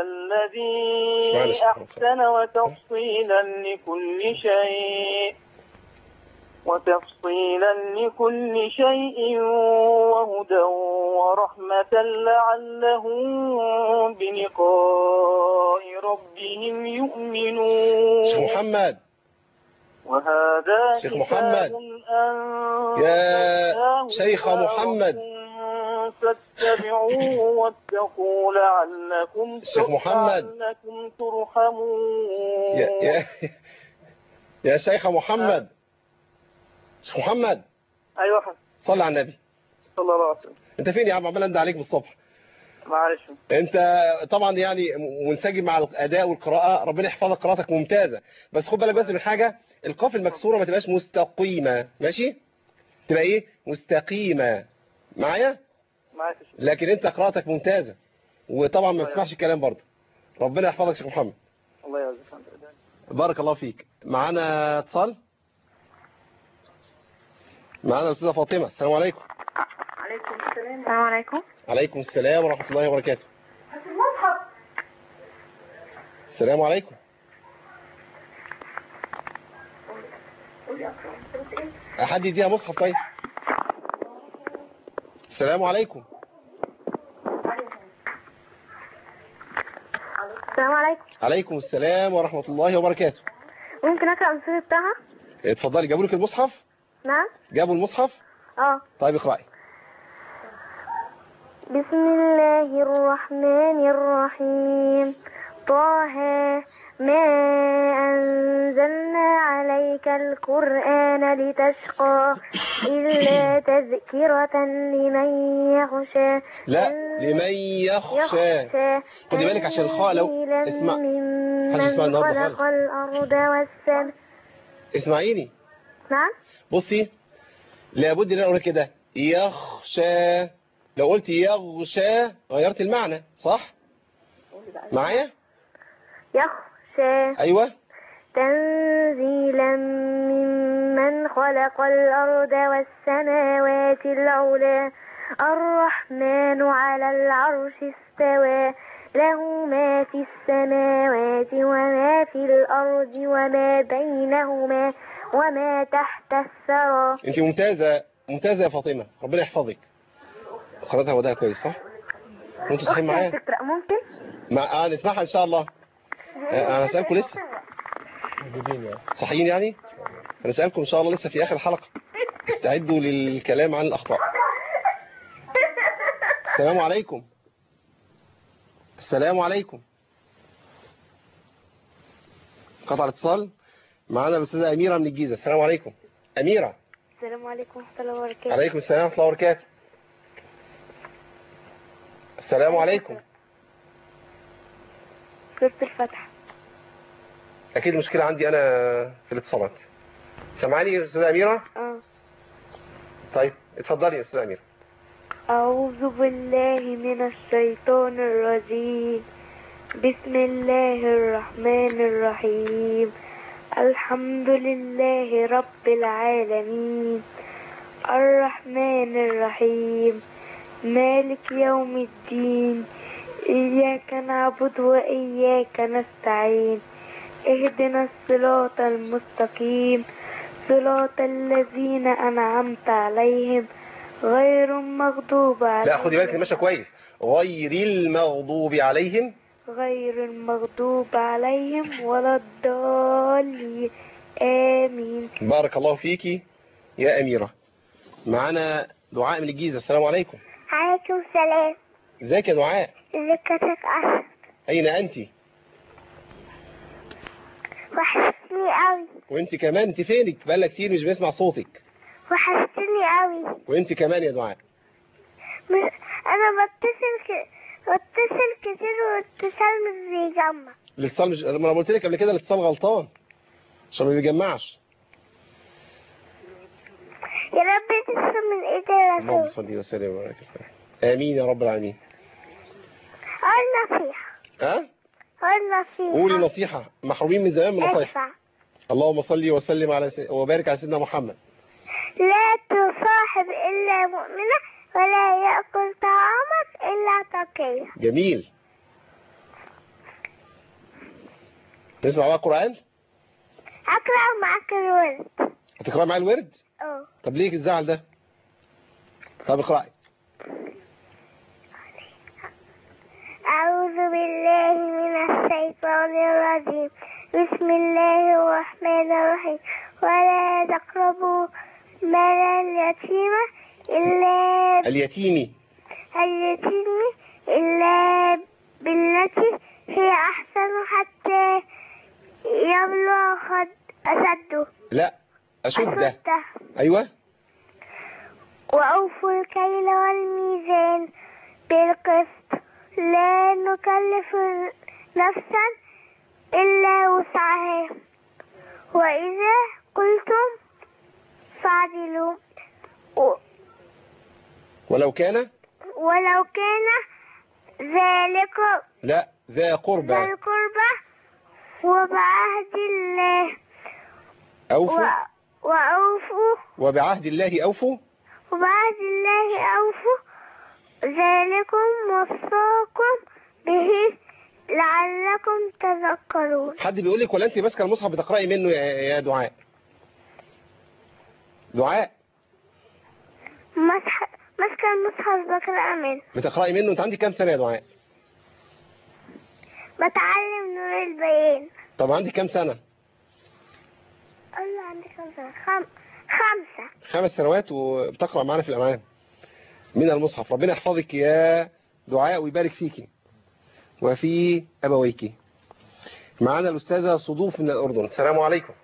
الذي أحسن وتفصيلا لكل شيء وتفصيلا لكل شيء وهدى ورحمة لعلهم بلقاء ربهم يؤمنون. شيخ محمد وهذا شيخ محمد كتاب يا شيخ محمد فاتبعوه واتقوا لعلكم شيخ محمد لعلكم ترحمون. يا يا يا شيخ محمد شيخ محمد ايوه حسن. صلى على النبي صلى الله عليه وسلم. انت فين يا عم؟ عمال انده عليك بالصبح. معلش. انت طبعا يعني منسجم مع الاداء والقراءه، ربنا يحفظك، قراءتك ممتازه، بس خد بالك بس من حاجه، القاف المكسوره ما تبقاش مستقيمه، ماشي؟ تبقى ايه؟ مستقيمه. معايا؟ معاك. لكن انت قراءتك ممتازه، وطبعا ما بتسمعش الكلام برضه. ربنا يحفظك يا شيخ محمد. الله يعزك. بارك الله فيك. معانا اتصال؟ معانا الاستاذه فاطمه. السلام عليكم. عليكم السلام. السلام عليكم. عليكم السلام ورحمه الله وبركاته. السلام عليكم. أحد يديها مصحف طيب. السلام عليكم. السلام عليكم. عليكم السلام ورحمة الله وبركاته. ممكن أقرأ السورة بتاعها؟ اتفضلي. جابوا لك المصحف؟ نعم. جابوا المصحف؟ اه. طيب اقرأي. بسم الله الرحمن الرحيم. طه ما أنزلنا عليك القرآن لتشقى إلا تذكرة لمن يخشى. لا لمن يخشى. خدي بالك عشان الخاء لو اسمع من خلق الأرض والسماء. اسمعيني. نعم. بصي لابد ان انا اقول كده يخشى، لو قلت يغشى غيرت المعنى، صح؟ معايا؟ يخشى. ايوه. تنزيلا ممن خلق الأرض والسماوات العلى الرحمن على العرش استوى له ما في السماوات وما في الأرض وما بينهما وما تحت الثرى. انت ممتازة ممتازة يا فاطمة، ربنا يحفظك. قرأتها وداها كويس صح؟ وانتوا صحيين معايا؟ ممكن؟ ما آه نسمعها ان شاء الله. آه انا اسألكم لسه صحيين يعني؟ انا اسألكم ان شاء الله لسه في اخر الحلقة، استعدوا للكلام عن الاخطاء. السلام عليكم. السلام عليكم. قطع الاتصال. معانا الاستاذة أميرة من الجيزة. السلام عليكم. أميرة. السلام عليكم ورحمة الله وبركاته. عليكم السلام ورحمة الله وبركاته. السلام عليكم. سورة الفتح. أكيد المشكلة عندي أنا في الاتصالات. سمعاني يا أستاذة أميرة؟ اه. طيب اتفضلي يا أستاذة أميرة. أعوذ بالله من الشيطان الرجيم. بسم الله الرحمن الرحيم. الحمد لله رب العالمين الرحمن الرحيم مالك يوم الدين إياك نعبد وإياك نستعين اهدنا الصراط المستقيم صراط الذين أنعمت عليهم غير المغضوب عليهم. لا خدي بالك ماشي كويس. غير المغضوب عليهم غير المغضوب عليهم ولا الضالين آمين. بارك الله فيكي يا أميرة. معنا دعاء من الجيزة. السلام عليكم. عليكم السلام. ازيك يا دعاء؟ ازيك يا شيخ أحمد؟ أين أنت؟ وحشتني قوي. وانت كمان، انت فينك؟ بقالنا كتير مش بنسمع صوتك. وحشتني قوي. وانت كمان يا دعاء. انا بتصل ك... بتصل كتير والاتصال مش بيجمع. الاتصال مش، لما انا قلت لك قبل كده الاتصال غلطان عشان ما بيجمعش. يا رب تسلم من ايدي يا رسول. اللهم صل وسلم وبارك. امين يا رب العالمين. قول نصيحة. ها؟ قول نصيحة. قولي نصيحة، محرومين من زمان من نصيحة. اللهم صل وسلم على س... وبارك على سيدنا محمد. لا تصاحب إلا مؤمنة ولا يأكل طعامك إلا تقية. جميل. نسمع بقى القرآن؟ أقرأ معك الورد. هتقرأي معايا الورد؟ اه. طب ليه الزعل ده؟ طب اقرأي. أعوذ بالله من الشيطان الرجيم. بسم الله الرحمن الرحيم. ولا تقربوا مال اليتيم إلا اليتيم اليتيم إلا بالتي هي أحسن حتى يبلغ خد أسده. لا أشده. أسده. أيوة. وأوفوا الكيل والميزان بالقسط لا نكلف نفسا إلا وسعها وإذا قلتم فاعدلوا ولو كان ولو كان ذلك لا ذا قربى ذا القربى وبعهد الله أوفوا و... وأوفوا وبعهد الله أوفوا وبعهد الله أوفوا ذلكم وصاكم به لعلكم تذكرون. حد بيقول لك ولا أنت ماسكة المصحف بتقرأي منه يا يا دعاء؟ دعاء مسح ماسكة المصحف بقرأ منه. بتقرأي منه. أنت عندك كام سنة يا دعاء؟ بتعلم نور البيان. طب عندك كام سنة؟ الله عندي كام سنة؟ خم... خمسة. خمس سنوات وبتقرأ معانا في الأنعام من المصحف. ربنا يحفظك يا دعاء ويبارك فيكي وفي أبويك. معنا الأستاذة صدوف من الأردن. السلام عليكم.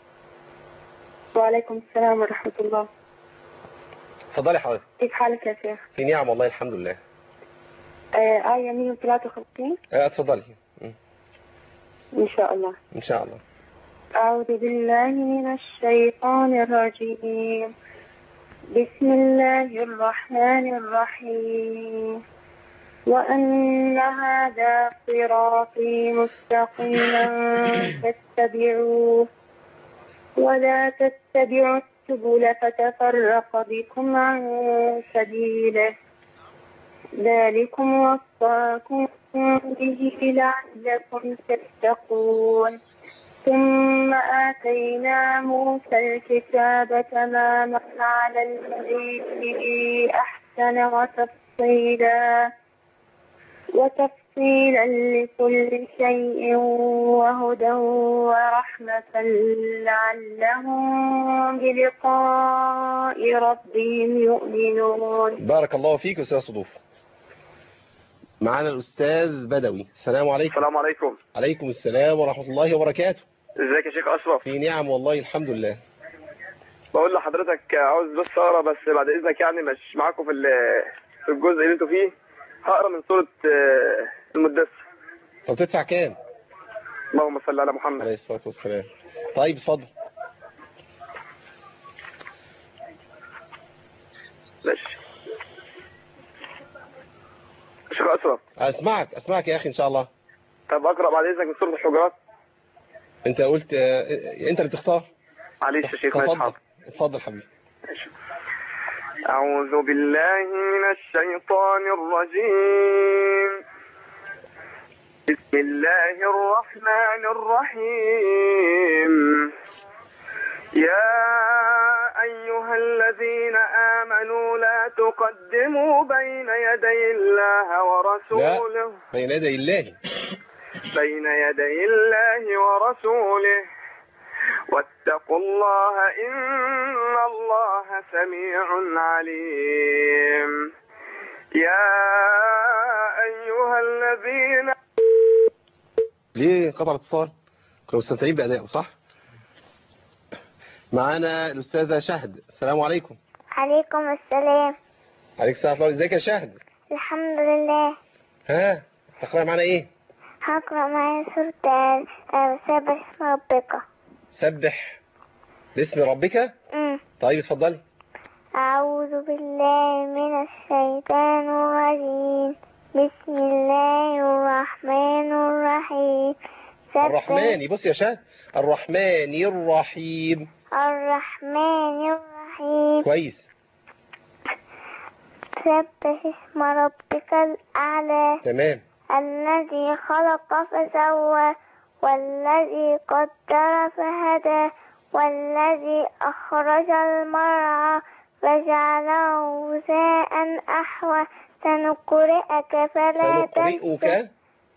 وعليكم السلام ورحمة الله. اتفضلي حضرتك. كيف حالك يا شيخ؟ في نعم والله الحمد لله. آه آية مية وثلاثة وخمسين. آه اتفضلي. إن شاء الله. إن شاء الله. أعوذ بالله من الشيطان الرجيم. بسم الله الرحمن الرحيم. وأن هذا صراطي مستقيما فاتبعوه ولا تتبعوا السبل فتفرق بكم عن سبيله ذلكم وصاكم به لعلكم تتقون. ثم آتينا موسى الكتاب تماما على الذي به أحسن وتفصيلا وتفصيلا لكل شيء وهدى ورحمة لعلهم بلقاء ربهم يؤمنون. بارك الله فيك أستاذ صدوف. معنا الأستاذ بدوي. السلام عليكم. السلام عليكم. عليكم السلام ورحمة الله وبركاته. ازيك يا شيخ أشرف؟ في نعم والله الحمد لله. بقول لحضرتك عاوز بس أقرأ بس بعد إذنك يعني مش معاكم في في الجزء اللي انتوا فيه. هقرأ من سورة المدثر. طب تدفع كام؟ اللهم صل على محمد عليه الصلاة والسلام. طيب اتفضل. ماشي. شيخ أشرف. اسمعك اسمعك يا أخي إن شاء الله. طب أقرأ بعد إذنك من سورة الحجرات. أنت قلت أنت اللي تختار. معلش يا شيخ. اتفضل اتفضل حبيبي. ماشي. أعوذ بالله من الشيطان الرجيم. بسم الله الرحمن الرحيم. يا أيها الذين آمنوا لا تقدموا بين يدي الله ورسوله. لا بين يدي الله. بين يدي الله ورسوله واتقوا الله إن الله سميع عليم. يا أيها الذين. ليه قطع الاتصال؟ كنا مستمتعين بأدائه صح؟ معانا الأستاذة شهد. السلام عليكم. عليكم السلام. عليك السلام. ازيك يا شهد؟ الحمد لله. ها تقرأ معنا ايه؟ هقرأ معايا سورة سبح اسم ربك. سبح باسم ربك. امم طيب اتفضلي. أعوذ بالله من الشيطان الرجيم. بسم الله الرحمن الرحيم. الرحمن. بص يا شهد. الرحمن الرحيم. الرحمن الرحيم. كويس. سبح اسم ربك الأعلى. تمام. الذي خلق فسوى والذي قدر فهدى والذي أخرج المرعى فجعله غثاء أحوى سنقرئك فلا تنسى. سنقرئك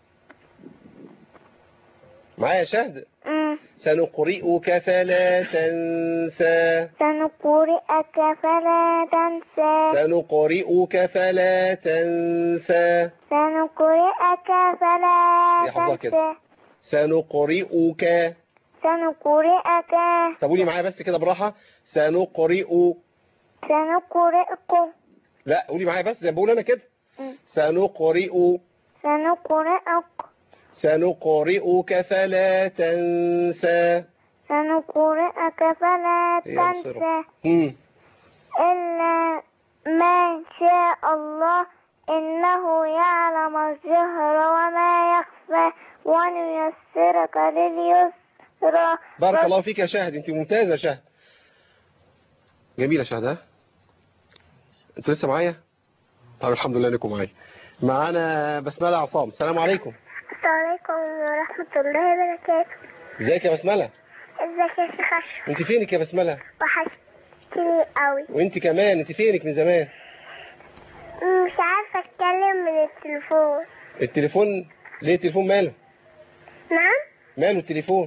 معايا يا شهد. مم. سنقرئك فلا تنسى. سنقرئك فلا تنسى. سنقرئك فلا تنسى. سنقرئك فلا يحفظها كده. تنسى. سنقرئك. سنقرئك. طب قولي معايا بس كده بالراحة. سنقرئ. سنقرئك. لا قولي معايا بس زي ما بقول انا كده. سنقرئ. سنقرئك. سنقرئك فلا تنسى. سنقرئك فلا تنسى مم. إلا ما شاء الله إنه يعلم الجهر وما يخفى ونيسرك لليسرى. بارك الله فيك يا شاهد، انت ممتازة يا شاهد، جميلة شاهد. ها انتوا لسه معايا؟ طب الحمد لله انكم معايا. معانا بسملة عصام. السلام عليكم. السلام عليكم ورحمة الله وبركاته. ازيك يا بسملة؟ ازيك يا شيخ أشرف؟ انت فينك يا بسملة؟ وحشتني قوي. وانت كمان، انت فينك من زمان؟ مش عارفة اتكلم من التليفون. التليفون ليه؟ التليفون ماله؟ نعم؟ ماله التليفون؟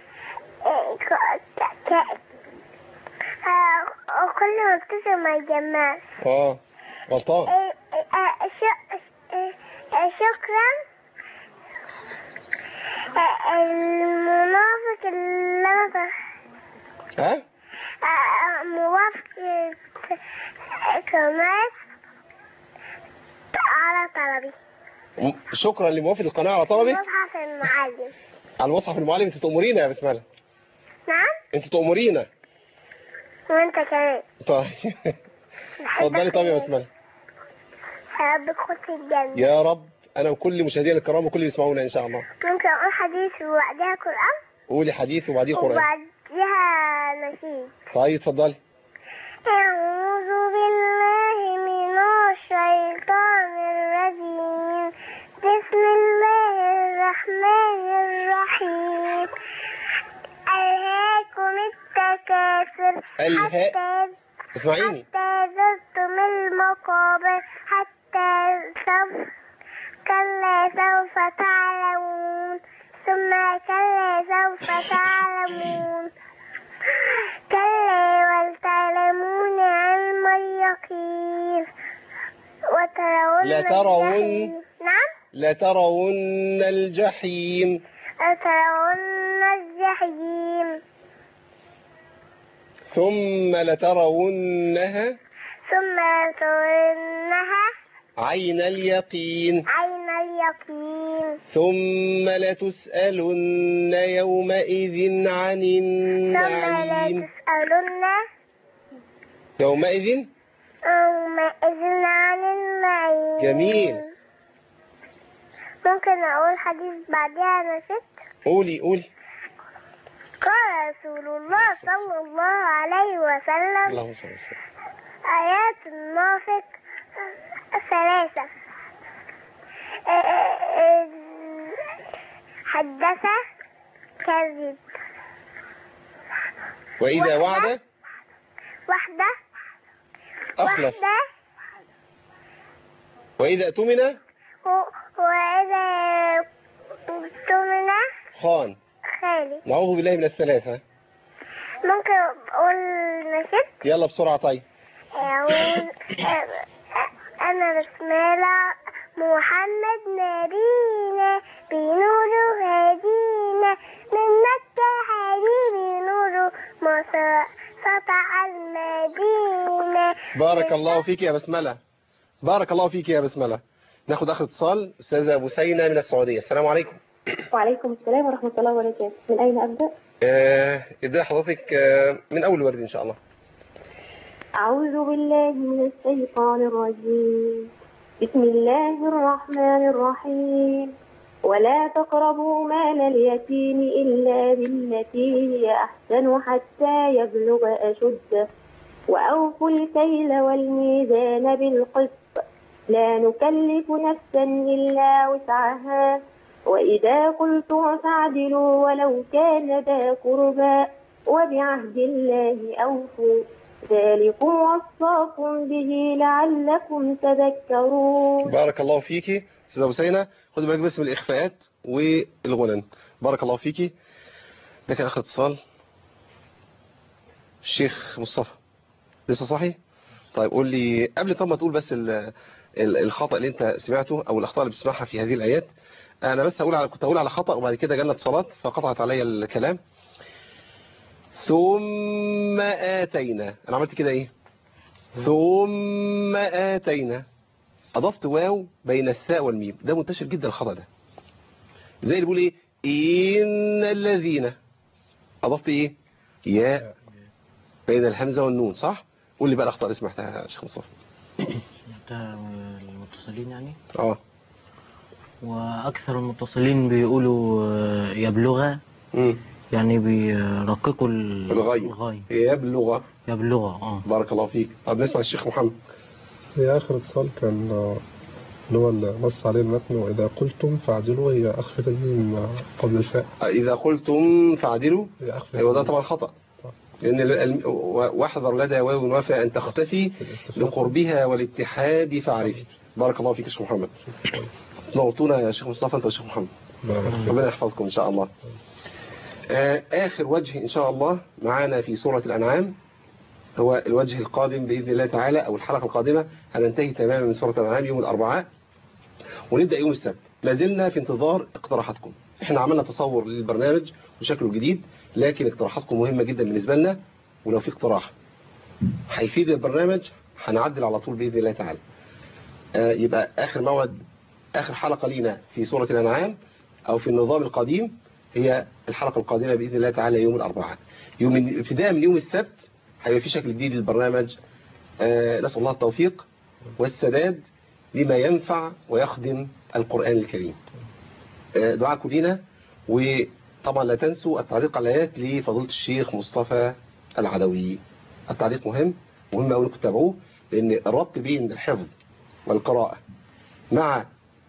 كل ما اتصل ما يجمعش. اه غلطان. شكرا. المنافق اللي انا ها؟ موافقة كمان على طلبي. شكرا لموافقة القناة على طلبك. مصحف المعلم. على المصحف المعلم. انت تأمرينا يا بسملة. نعم؟ انت تأمرينا. وانت كمان. طيب اتفضلي. طب يا بسملة. يا رب تخش الجنة. يا رب انا وكل مشاهدينا الكرام وكل اللي يسمعونا ان شاء الله. ممكن اقول حديث وبعدها قرآن؟ قولي حديث وبعديه قرآن. وبعدها نشيد. طيب اتفضلي. أعوذ بالله من الشيطان الرجيم. بسم الله الرحمن الرحيم. ألهاكم التكاثر الها اسمعيني. حتى زرتم المقابر حتى سوف كلا سوف تعلمون ثم كلا سوف تعلمون كلا ولتعلمون علم اليقين وترون لترون الجحيم. نعم لترون الجحيم. لترون الجحيم ثم لترونها ثم لترونها عين اليقين عين اليقين ثم لتسألن يومئذ عن النعيم. ثم لتسألن يومئذ يومئذ عن النعيم. جميل. ممكن أقول حديث بعدها أنا ست؟ قولي قولي. قال رسول الله صلى الله عليه وسلم اللهم صل وسلم. آيات النافق ثلاثة. حدث كذب. وإذا وعد وحدة أخلف. وحدة. وإذا اؤتمن وإذا اؤتمن خان. خالي. نعوذ بالله من الثلاثة. ممكن أقول نشد؟ يلا بسرعة. طيب أقول أنا بسملة محمد نبينا بنور هدينا من مكة حبيبي نور مصر سطع المدينة. بارك الله فيك يا بسملة. بارك الله فيك يا بسملة. ناخد آخر اتصال. أستاذة بوسينة من السعودية. السلام عليكم. وعليكم السلام ورحمة الله وبركاته. من أين أبدأ؟ ابدأ آه حضرتك آه من أول ورد إن شاء الله. أعوذ بالله من الشيطان الرجيم. بسم الله الرحمن الرحيم. ولا تقربوا مال اليتيم إلا بالتي هي أحسن حتى يبلغ أشده وأوفوا الكيل والميزان بالقسط لا نكلف نفسا إلا وسعها وإذا قلتم فاعدلوا ولو كان ذا قربى وبعهد الله أوفوا ذلكم وصاكم به لعلكم تذكرون. بارك الله فيكي استاذه حسينه. خدي بالك بس من الاخفاءات والغنن. بارك الله فيكي. ده كان اخر اتصال. الشيخ مصطفى لسه صاحي؟ طيب قول لي قبل طب ما تقول بس ال ال الخطأ اللي انت سمعته او الاخطاء اللي بتسمعها في هذه الايات. انا بس هقول على كنت هقول على خطأ وبعد كده جالنا اتصالات فقطعت عليا الكلام. ثم آتينا، انا عملت كده ايه؟ ثم آتينا، اضفت واو بين الثاء والميم. ده منتشر جدا الخطأ ده. زي اللي بيقول ايه؟ ان الذين، اضفت ايه؟ ياء بين الهمزه والنون. صح؟ قول لي بقى الاخطاء اللي سمعتها يا شيخ مصطفى. سمعتها المتصلين يعني. اه واكثر المتصلين بيقولوا يبلغ، امم يعني بيرققوا الغاء. الغاء يبلغ. يبلغ. اه بارك الله فيك. طب نسمع الشيخ محمد. هي آخر اتصال كان اللي هو اللي نص عليه المتن، وإذا قلتم فاعدلوا، هي أخفة الميم قبل الفاء. إذا قلتم فاعدلوا، أيوة ده طبعا خطأ، لأن واحذر لدى واو وفاء أن تختفي لقربها والاتحاد فاعرفي. بارك الله فيك يا شيخ محمد. نورتونا يا شيخ مصطفى أنت والشيخ محمد. ربنا يحفظكم إن شاء الله. آخر وجه إن شاء الله معانا في سورة الأنعام هو الوجه القادم بإذن الله تعالى، أو الحلقة القادمة هننتهي تماما من سورة الأنعام يوم الأربعاء ونبدأ يوم السبت. لازلنا في انتظار اقتراحاتكم. احنا عملنا تصور للبرنامج وشكله الجديد، لكن اقتراحاتكم مهمة جدا بالنسبة لنا، ولو في اقتراح هيفيد البرنامج هنعدل على طول بإذن الله تعالى. آه يبقى آخر موعد، آخر حلقة لينا في سورة الأنعام أو في النظام القديم هي الحلقة القادمة بإذن الله تعالى يوم الأربعاء. يوم ابتداء من يوم السبت هيبقى في شكل جديد للبرنامج. آه نسأل الله التوفيق والسداد لما ينفع ويخدم القرآن الكريم. آه دعاءكم لنا، وطبعا لا تنسوا التعليق على الآيات لفضيلة الشيخ مصطفى العدوي. التعليق مهم مهم أوي انكم تتابعوه، لأن الربط بين الحفظ والقراءة مع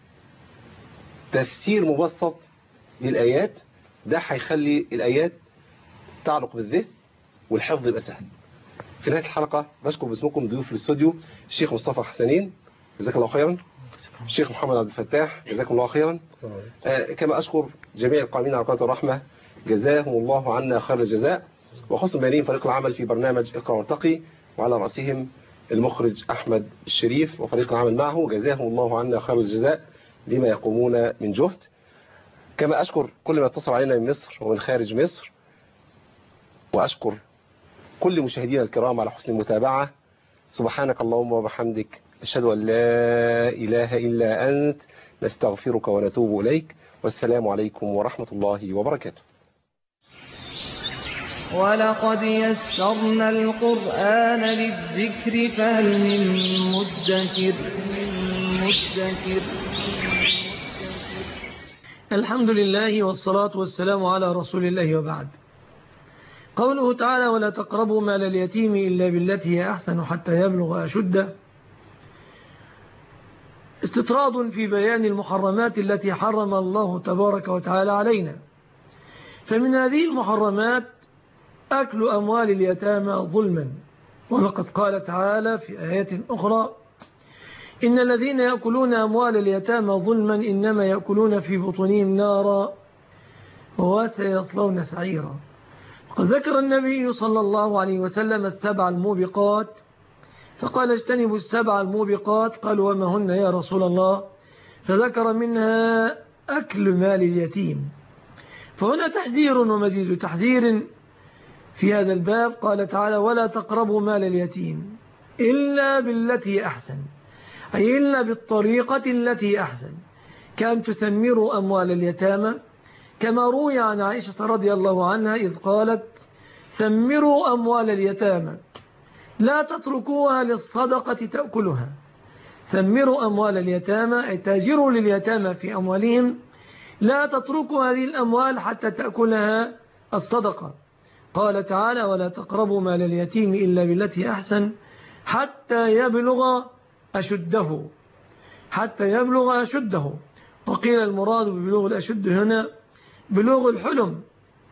تفسير مبسط للآيات ده هيخلي الآيات تعلق بالذهن والحفظ يبقى سهل. في نهاية الحلقة بشكر باسمكم ضيوف الاستوديو الشيخ مصطفى حسنين جزاك الله خيرا، الشيخ محمد عبد الفتاح جزاكم الله خيرا. آه كما أشكر جميع القائمين على قناة الرحمة جزاهم الله عنا خير الجزاء، وخصوصا بينهم فريق العمل في برنامج اقرأ وارتقي، وعلى رأسهم المخرج أحمد الشريف وفريق العمل معه جزاهم الله عنا خير الجزاء لما يقومون من جهد. كما أشكر كل ما اتصل علينا من مصر ومن خارج مصر، وأشكر كل مشاهدينا الكرام على حسن المتابعة. سبحانك اللهم وبحمدك أشهد أن لا إله إلا أنت نستغفرك ونتوب إليك، والسلام عليكم ورحمة الله وبركاته. ولقد يسرنا القرآن للذكر فهل من مدكر مدكر الحمد لله والصلاة والسلام على رسول الله وبعد. قوله تعالى ولا تقربوا مال اليتيم إلا بالتي هي أحسن حتى يبلغ أشده، استطراد في بيان المحرمات التي حرم الله تبارك وتعالى علينا. فمن هذه المحرمات أكل أموال اليتامى ظلما، ولقد قال تعالى في آيات أخرى إن الذين يأكلون أموال اليتامى ظلما إنما يأكلون في بطونهم نارا وسيصلون سعيرا. وقد ذكر النبي صلى الله عليه وسلم السبع الموبقات فقال اجتنبوا السبع الموبقات، قالوا وما هن يا رسول الله؟ فذكر منها أكل مال اليتيم. فهنا تحذير ومزيد تحذير في هذا الباب. قال تعالى ولا تقربوا مال اليتيم إلا بالتي أحسن، أي إلا بالطريقة التي أحسن، كان تثمروا أموال اليتامى كما روي عن عائشة رضي الله عنها إذ قالت ثمروا أموال اليتامى لا تتركوها للصدقة تأكلها. ثمروا أموال اليتامى أي تاجروا لليتامى في أموالهم، لا تتركوا هذه الأموال حتى تأكلها الصدقة. قال تعالى ولا تقربوا مال اليتيم إلا بالتي أحسن حتى يبلغ أشده، حتى يبلغ أشده. وقيل المراد ببلوغ الأشد هنا بلوغ الحلم،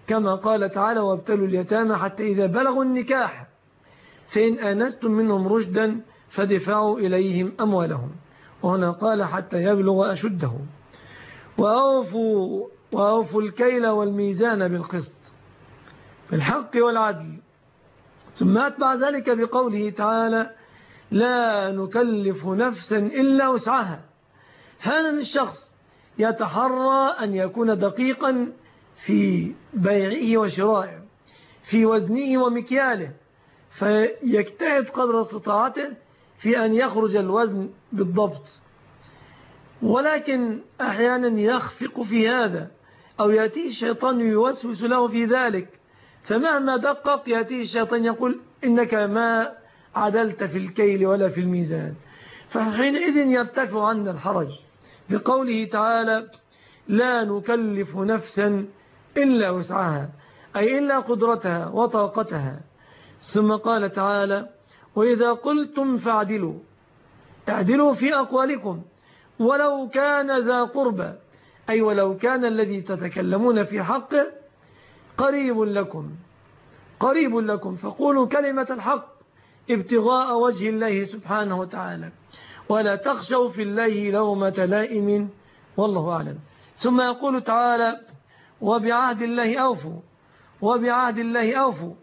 كما قال تعالى وابتلوا اليتامى حتى إذا بلغوا النكاح فإن آنستم منهم رشدا فدفعوا إليهم أموالهم. وهنا قال حتى يبلغ أشده. وأوفوا, وأوفوا الكيل والميزان بالقسط في الحق والعدل. ثم أتبع ذلك بقوله تعالى لا نكلف نفسا إلا وسعها. هذا الشخص يتحرى أن يكون دقيقا في بيعه وشرائه، في وزنه ومكياله، فيجتهد قدر استطاعته في أن يخرج الوزن بالضبط. ولكن أحيانا يخفق في هذا أو يأتيه الشيطان يوسوس له في ذلك، فمهما دقق يأتيه الشيطان يقول إنك ما عدلت في الكيل ولا في الميزان، فحينئذ يرتفع عنا الحرج بقوله تعالى لا نكلف نفسا إلا وسعها، أي إلا قدرتها وطاقتها. ثم قال تعالى وإذا قلتم فاعدلوا، اعدلوا في أقوالكم ولو كان ذا قربى، أي ولو كان الذي تتكلمون في حقه قريب لكم قريب لكم فقولوا كلمة الحق ابتغاء وجه الله سبحانه وتعالى ولا تخشوا في الله لومة لائم والله أعلم. ثم يقول تعالى وبعهد الله أوفوا وبعهد الله أوفوا.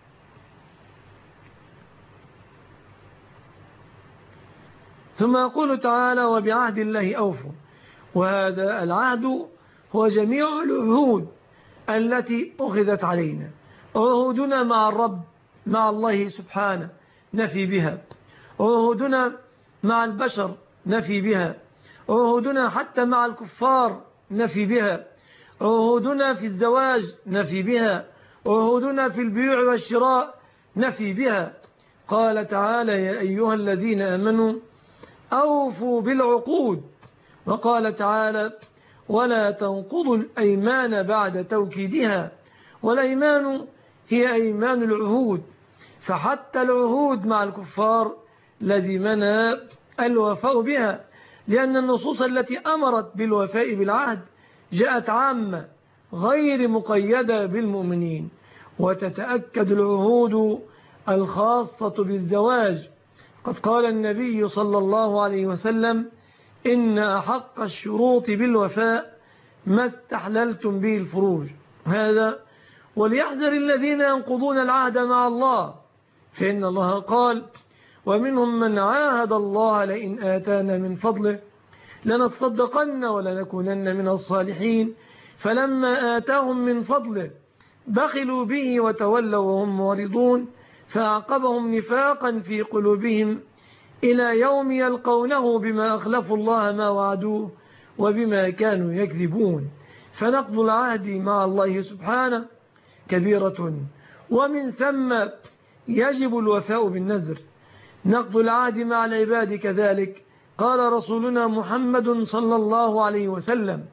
ثم يقول تعالى وبعهد الله أوفوا، وهذا العهد هو جميع العهود التي أخذت علينا. عهودنا مع الرب مع الله سبحانه نفي بها، عهودنا مع البشر نفي بها، عهودنا حتى مع الكفار نفي بها، عهودنا في الزواج نفي بها، عهودنا في البيع والشراء نفي بها. قال تعالى يا أيها الذين آمنوا أوفوا بالعقود. وقال تعالى ولا تنقضوا الأيمان بعد توكيدها، والأيمان هي أيمان العهود، فحتى العهود مع الكفار لزمنا الوفاء بها، لأن النصوص التي أمرت بالوفاء بالعهد جاءت عامة غير مقيدة بالمؤمنين. وتتأكد العهود الخاصة بالزواج. قد قال النبي صلى الله عليه وسلم إن أحق الشروط بالوفاء ما استحللتم به الفروج. هذا وليحذر الذين ينقضون العهد مع الله، فإن الله قال ومنهم من عاهد الله لئن آتانا من فضله لنصدقن ولنكونن من الصالحين فلما آتاهم من فضله بخلوا به وتولوا وهم معرضون فأعقبهم نفاقا في قلوبهم إلى يوم يلقونه بما أخلفوا الله ما وعدوه وبما كانوا يكذبون. فنقض العهد مع الله سبحانه كبيرة، ومن ثم يجب الوفاء بالنذر. نقض العهد مع العباد كذلك. قال رسولنا محمد صلى الله عليه وسلم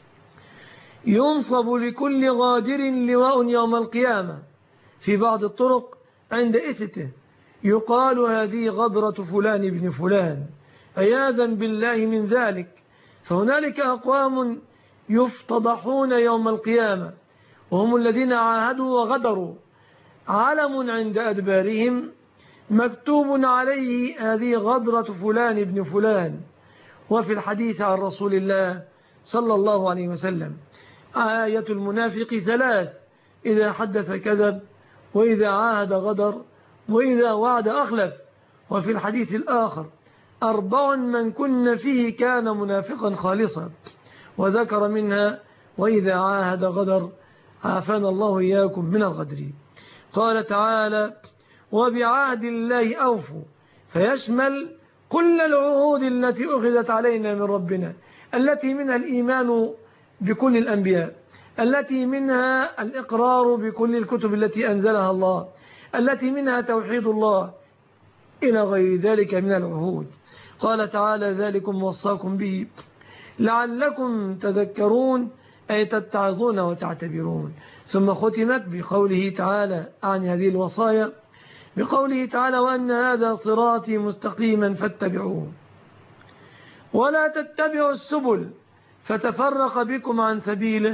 ينصب لكل غادر لواء يوم القيامة، في بعض الطرق عند إسته يقال هذه غدرة فلان ابن فلان، عياذا بالله من ذلك. فهنالك أقوام يفتضحون يوم القيامة وهم الذين عاهدوا وغدروا، علم عند أدبارهم مكتوب عليه هذه غدرة فلان ابن فلان. وفي الحديث عن رسول الله صلى الله عليه وسلم آية المنافق ثلاث: إذا حدث كذب، وإذا عاهد غدر، وإذا وعد أخلف. وفي الحديث الآخر أربع من كن فيه كان منافقا خالصا، وذكر منها وإذا عاهد غدر. عافانا الله إياكم من الغدر. قال تعالى وبعهد الله أوفوا، فيشمل كل العهود التي أخذت علينا من ربنا، التي منها الإيمان بكل الأنبياء، التي منها الإقرار بكل الكتب التي أنزلها الله، التي منها توحيد الله، إلى غير ذلك من العهود. قال تعالى ذلكم وصاكم به لعلكم تذكرون، أي تتعظون وتعتبرون. ثم ختمت بقوله تعالى عن هذه الوصايا بقوله تعالى وأن هذا صراطي مستقيما فاتبعوه ولا تتبعوا السبل فتفرق بكم عن سبيله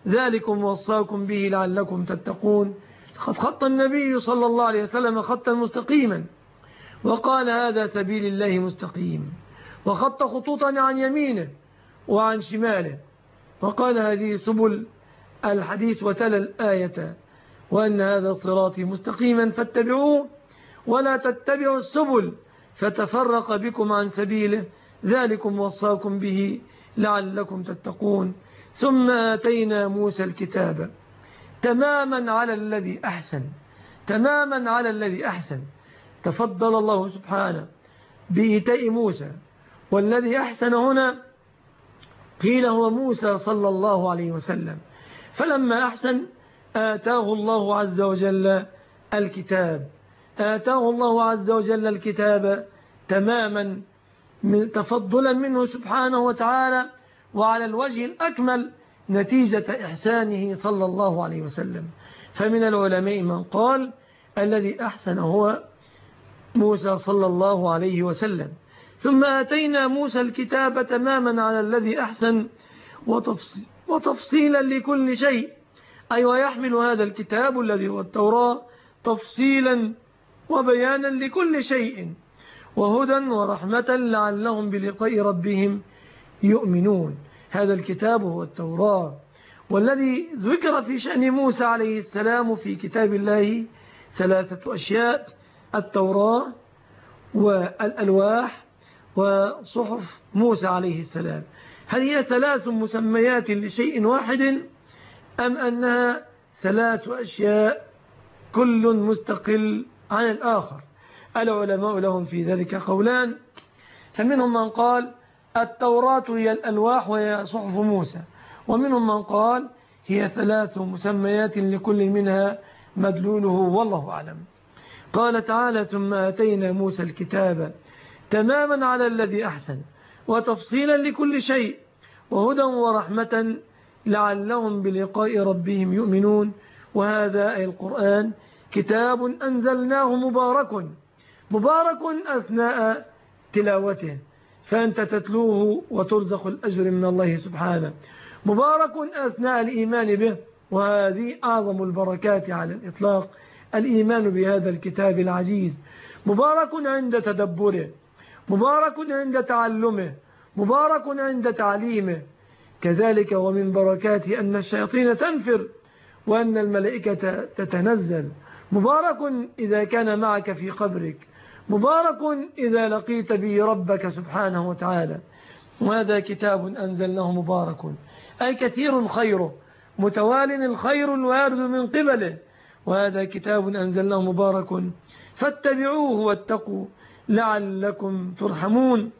ذلكم وصاكم به لعلكم تتقون. قد خط النبي صلى الله عليه وسلم خطا مستقيما وقال هذا سبيل الله مستقيم، وخط خطوطا عن يمينه وعن شماله وقال هذه سبل الحديث وتلا الآية وأن هذا صراطي مستقيما فاتبعوه ولا تتبعوا السبل فتفرق بكم عن سبيله ذلكم وصاكم به لعلكم تتقون. ثم آتينا موسى الكتاب تماما على الذي أحسن، تماما على الذي أحسن. تفضل الله سبحانه بإيتاء موسى، والذي أحسن هنا قيل هو موسى صلى الله عليه وسلم. فلما أحسن آتاه الله عز وجل الكتاب، آتاه الله عز وجل الكتاب تماما تفضلا منه سبحانه وتعالى وعلى الوجه الأكمل نتيجة إحسانه صلى الله عليه وسلم. فمن العلماء من قال الذي أحسن هو موسى صلى الله عليه وسلم. ثم آتينا موسى الكتاب تماما على الذي أحسن وتفصيلا لكل شيء، أي ويحمل هذا الكتاب الذي هو التوراة تفصيلا وبيانا لكل شيء وهدى ورحمة لعلهم بلقاء ربهم يؤمنون. هذا الكتاب هو التوراة، والذي ذكر في شأن موسى عليه السلام في كتاب الله ثلاثة أشياء: التوراة والألواح وصحف موسى عليه السلام. هل هي ثلاث مسميات لشيء واحد أم أنها ثلاث أشياء كل مستقل عن الآخر؟ العلماء لهم في ذلك قولان، فمنهم من قال التوراة هي الألواح وهي صحف موسى، ومنهم من قال هي ثلاث مسميات لكل منها مدلوله والله أعلم. قال تعالى: ثم آتينا موسى الكتاب تماما على الذي أحسن وتفصيلا لكل شيء وهدى ورحمة لعلهم بلقاء ربهم يؤمنون. وهذا أي القرآن كتاب أنزلناه مبارك، مبارك أثناء تلاوته، فأنت تتلوه وترزق الأجر من الله سبحانه، مبارك أثناء الإيمان به، وهذه أعظم البركات على الإطلاق، الإيمان بهذا الكتاب العزيز. مبارك عند تدبره، مبارك عند تعلمه، مبارك عند تعليمه. كذلك ومن بركاته أن الشياطين تنفر وأن الملائكة تتنزل. مبارك إذا كان معك في قبرك، مبارك إذا لقيت به ربك سبحانه وتعالى. وهذا كتاب أنزلناه مبارك، أي كثير خيره، متوال الخير الوارد من قبله. وهذا كتاب أنزلناه مبارك فاتبعوه واتقوا لعلكم ترحمون.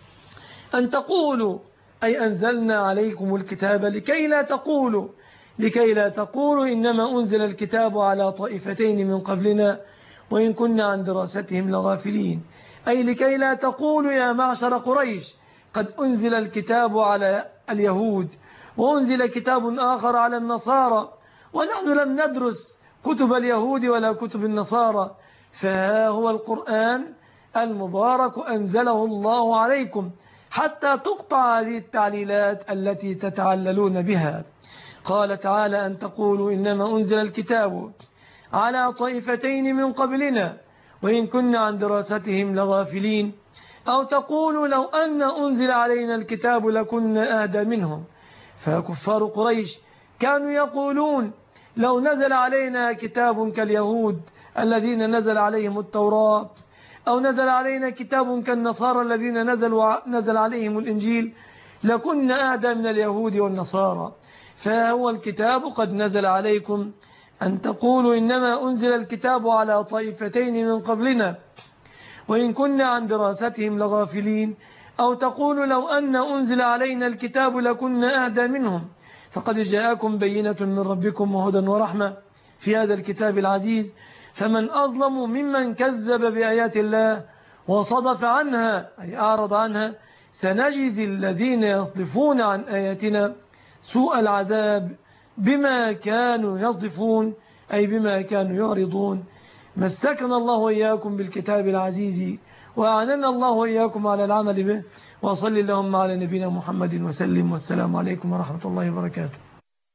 أن تقولوا أي أنزلنا عليكم الكتاب لكي لا تقولوا لكي لا تقولوا إنما أنزل الكتاب على طائفتين من قبلنا وإن كنا عن دراستهم لغافلين، أي لكي لا تقولوا يا معشر قريش قد أنزل الكتاب على اليهود وأنزل كتاب آخر على النصارى ونحن لم ندرس كتب اليهود ولا كتب النصارى، فها هو القرآن المبارك أنزله الله عليكم حتى تقطع هذه التعليلات التي تتعللون بها. قال تعالى: أن تقولوا إنما أنزل الكتاب على طائفتين من قبلنا وإن كنا عن دراستهم لغافلين، أو تقولوا لو أن أنزل علينا الكتاب لكنا أهدى منهم. فكفار قريش كانوا يقولون لو نزل علينا كتاب كاليهود الذين نزل عليهم التوراة، أو نزل علينا كتاب كالنصارى الذين نزل, نزل عليهم الإنجيل لكنا أهدى من اليهود والنصارى. فهو الكتاب قد نزل عليكم. أن تقولوا إنما أنزل الكتاب على طائفتين من قبلنا وإن كنا عن دراستهم لغافلين، أو تقولوا لو أن أنزل علينا الكتاب لكنا أهدى منهم. فقد جاءكم بينة من ربكم وهدى ورحمة في هذا الكتاب العزيز، فمن أظلم ممن كذب بآيات الله وصدف عنها أي أعرض عنها. سنجزي الذين يصدفون عن آياتنا سوء العذاب بما كانوا يصدفون أي بما كانوا يعرضون. مسكنا الله وإياكم بالكتاب العزيز وأعننا الله وإياكم على العمل به. وصل اللهم على نبينا محمد وسلم، والسلام عليكم ورحمة الله وبركاته.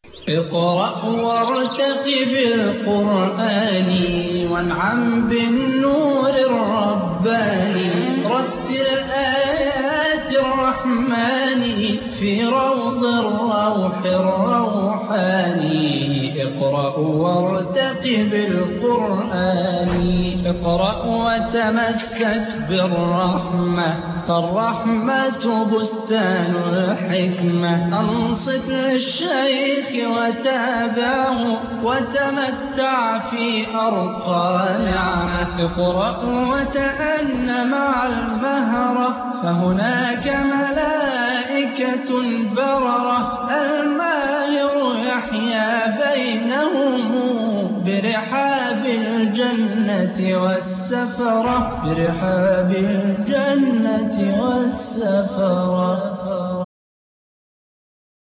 اقرأ وارتقب القرآن وانعم بالنور الرباني رتل آيات الرحمن في روض الروح الروحاني اقرأ وارتقب القرآن اقرأ وتمسك بالرحمة فالرحمة بستان الحكمة أنصت للشيخ وتابعه وتمتع في أرقى نعمة اقرأ وتأن مع المهرة فهناك ملائكة بررة الماهر يحيا بينهم برحاب الجنة والسفرة برحاب الجنة والسفرة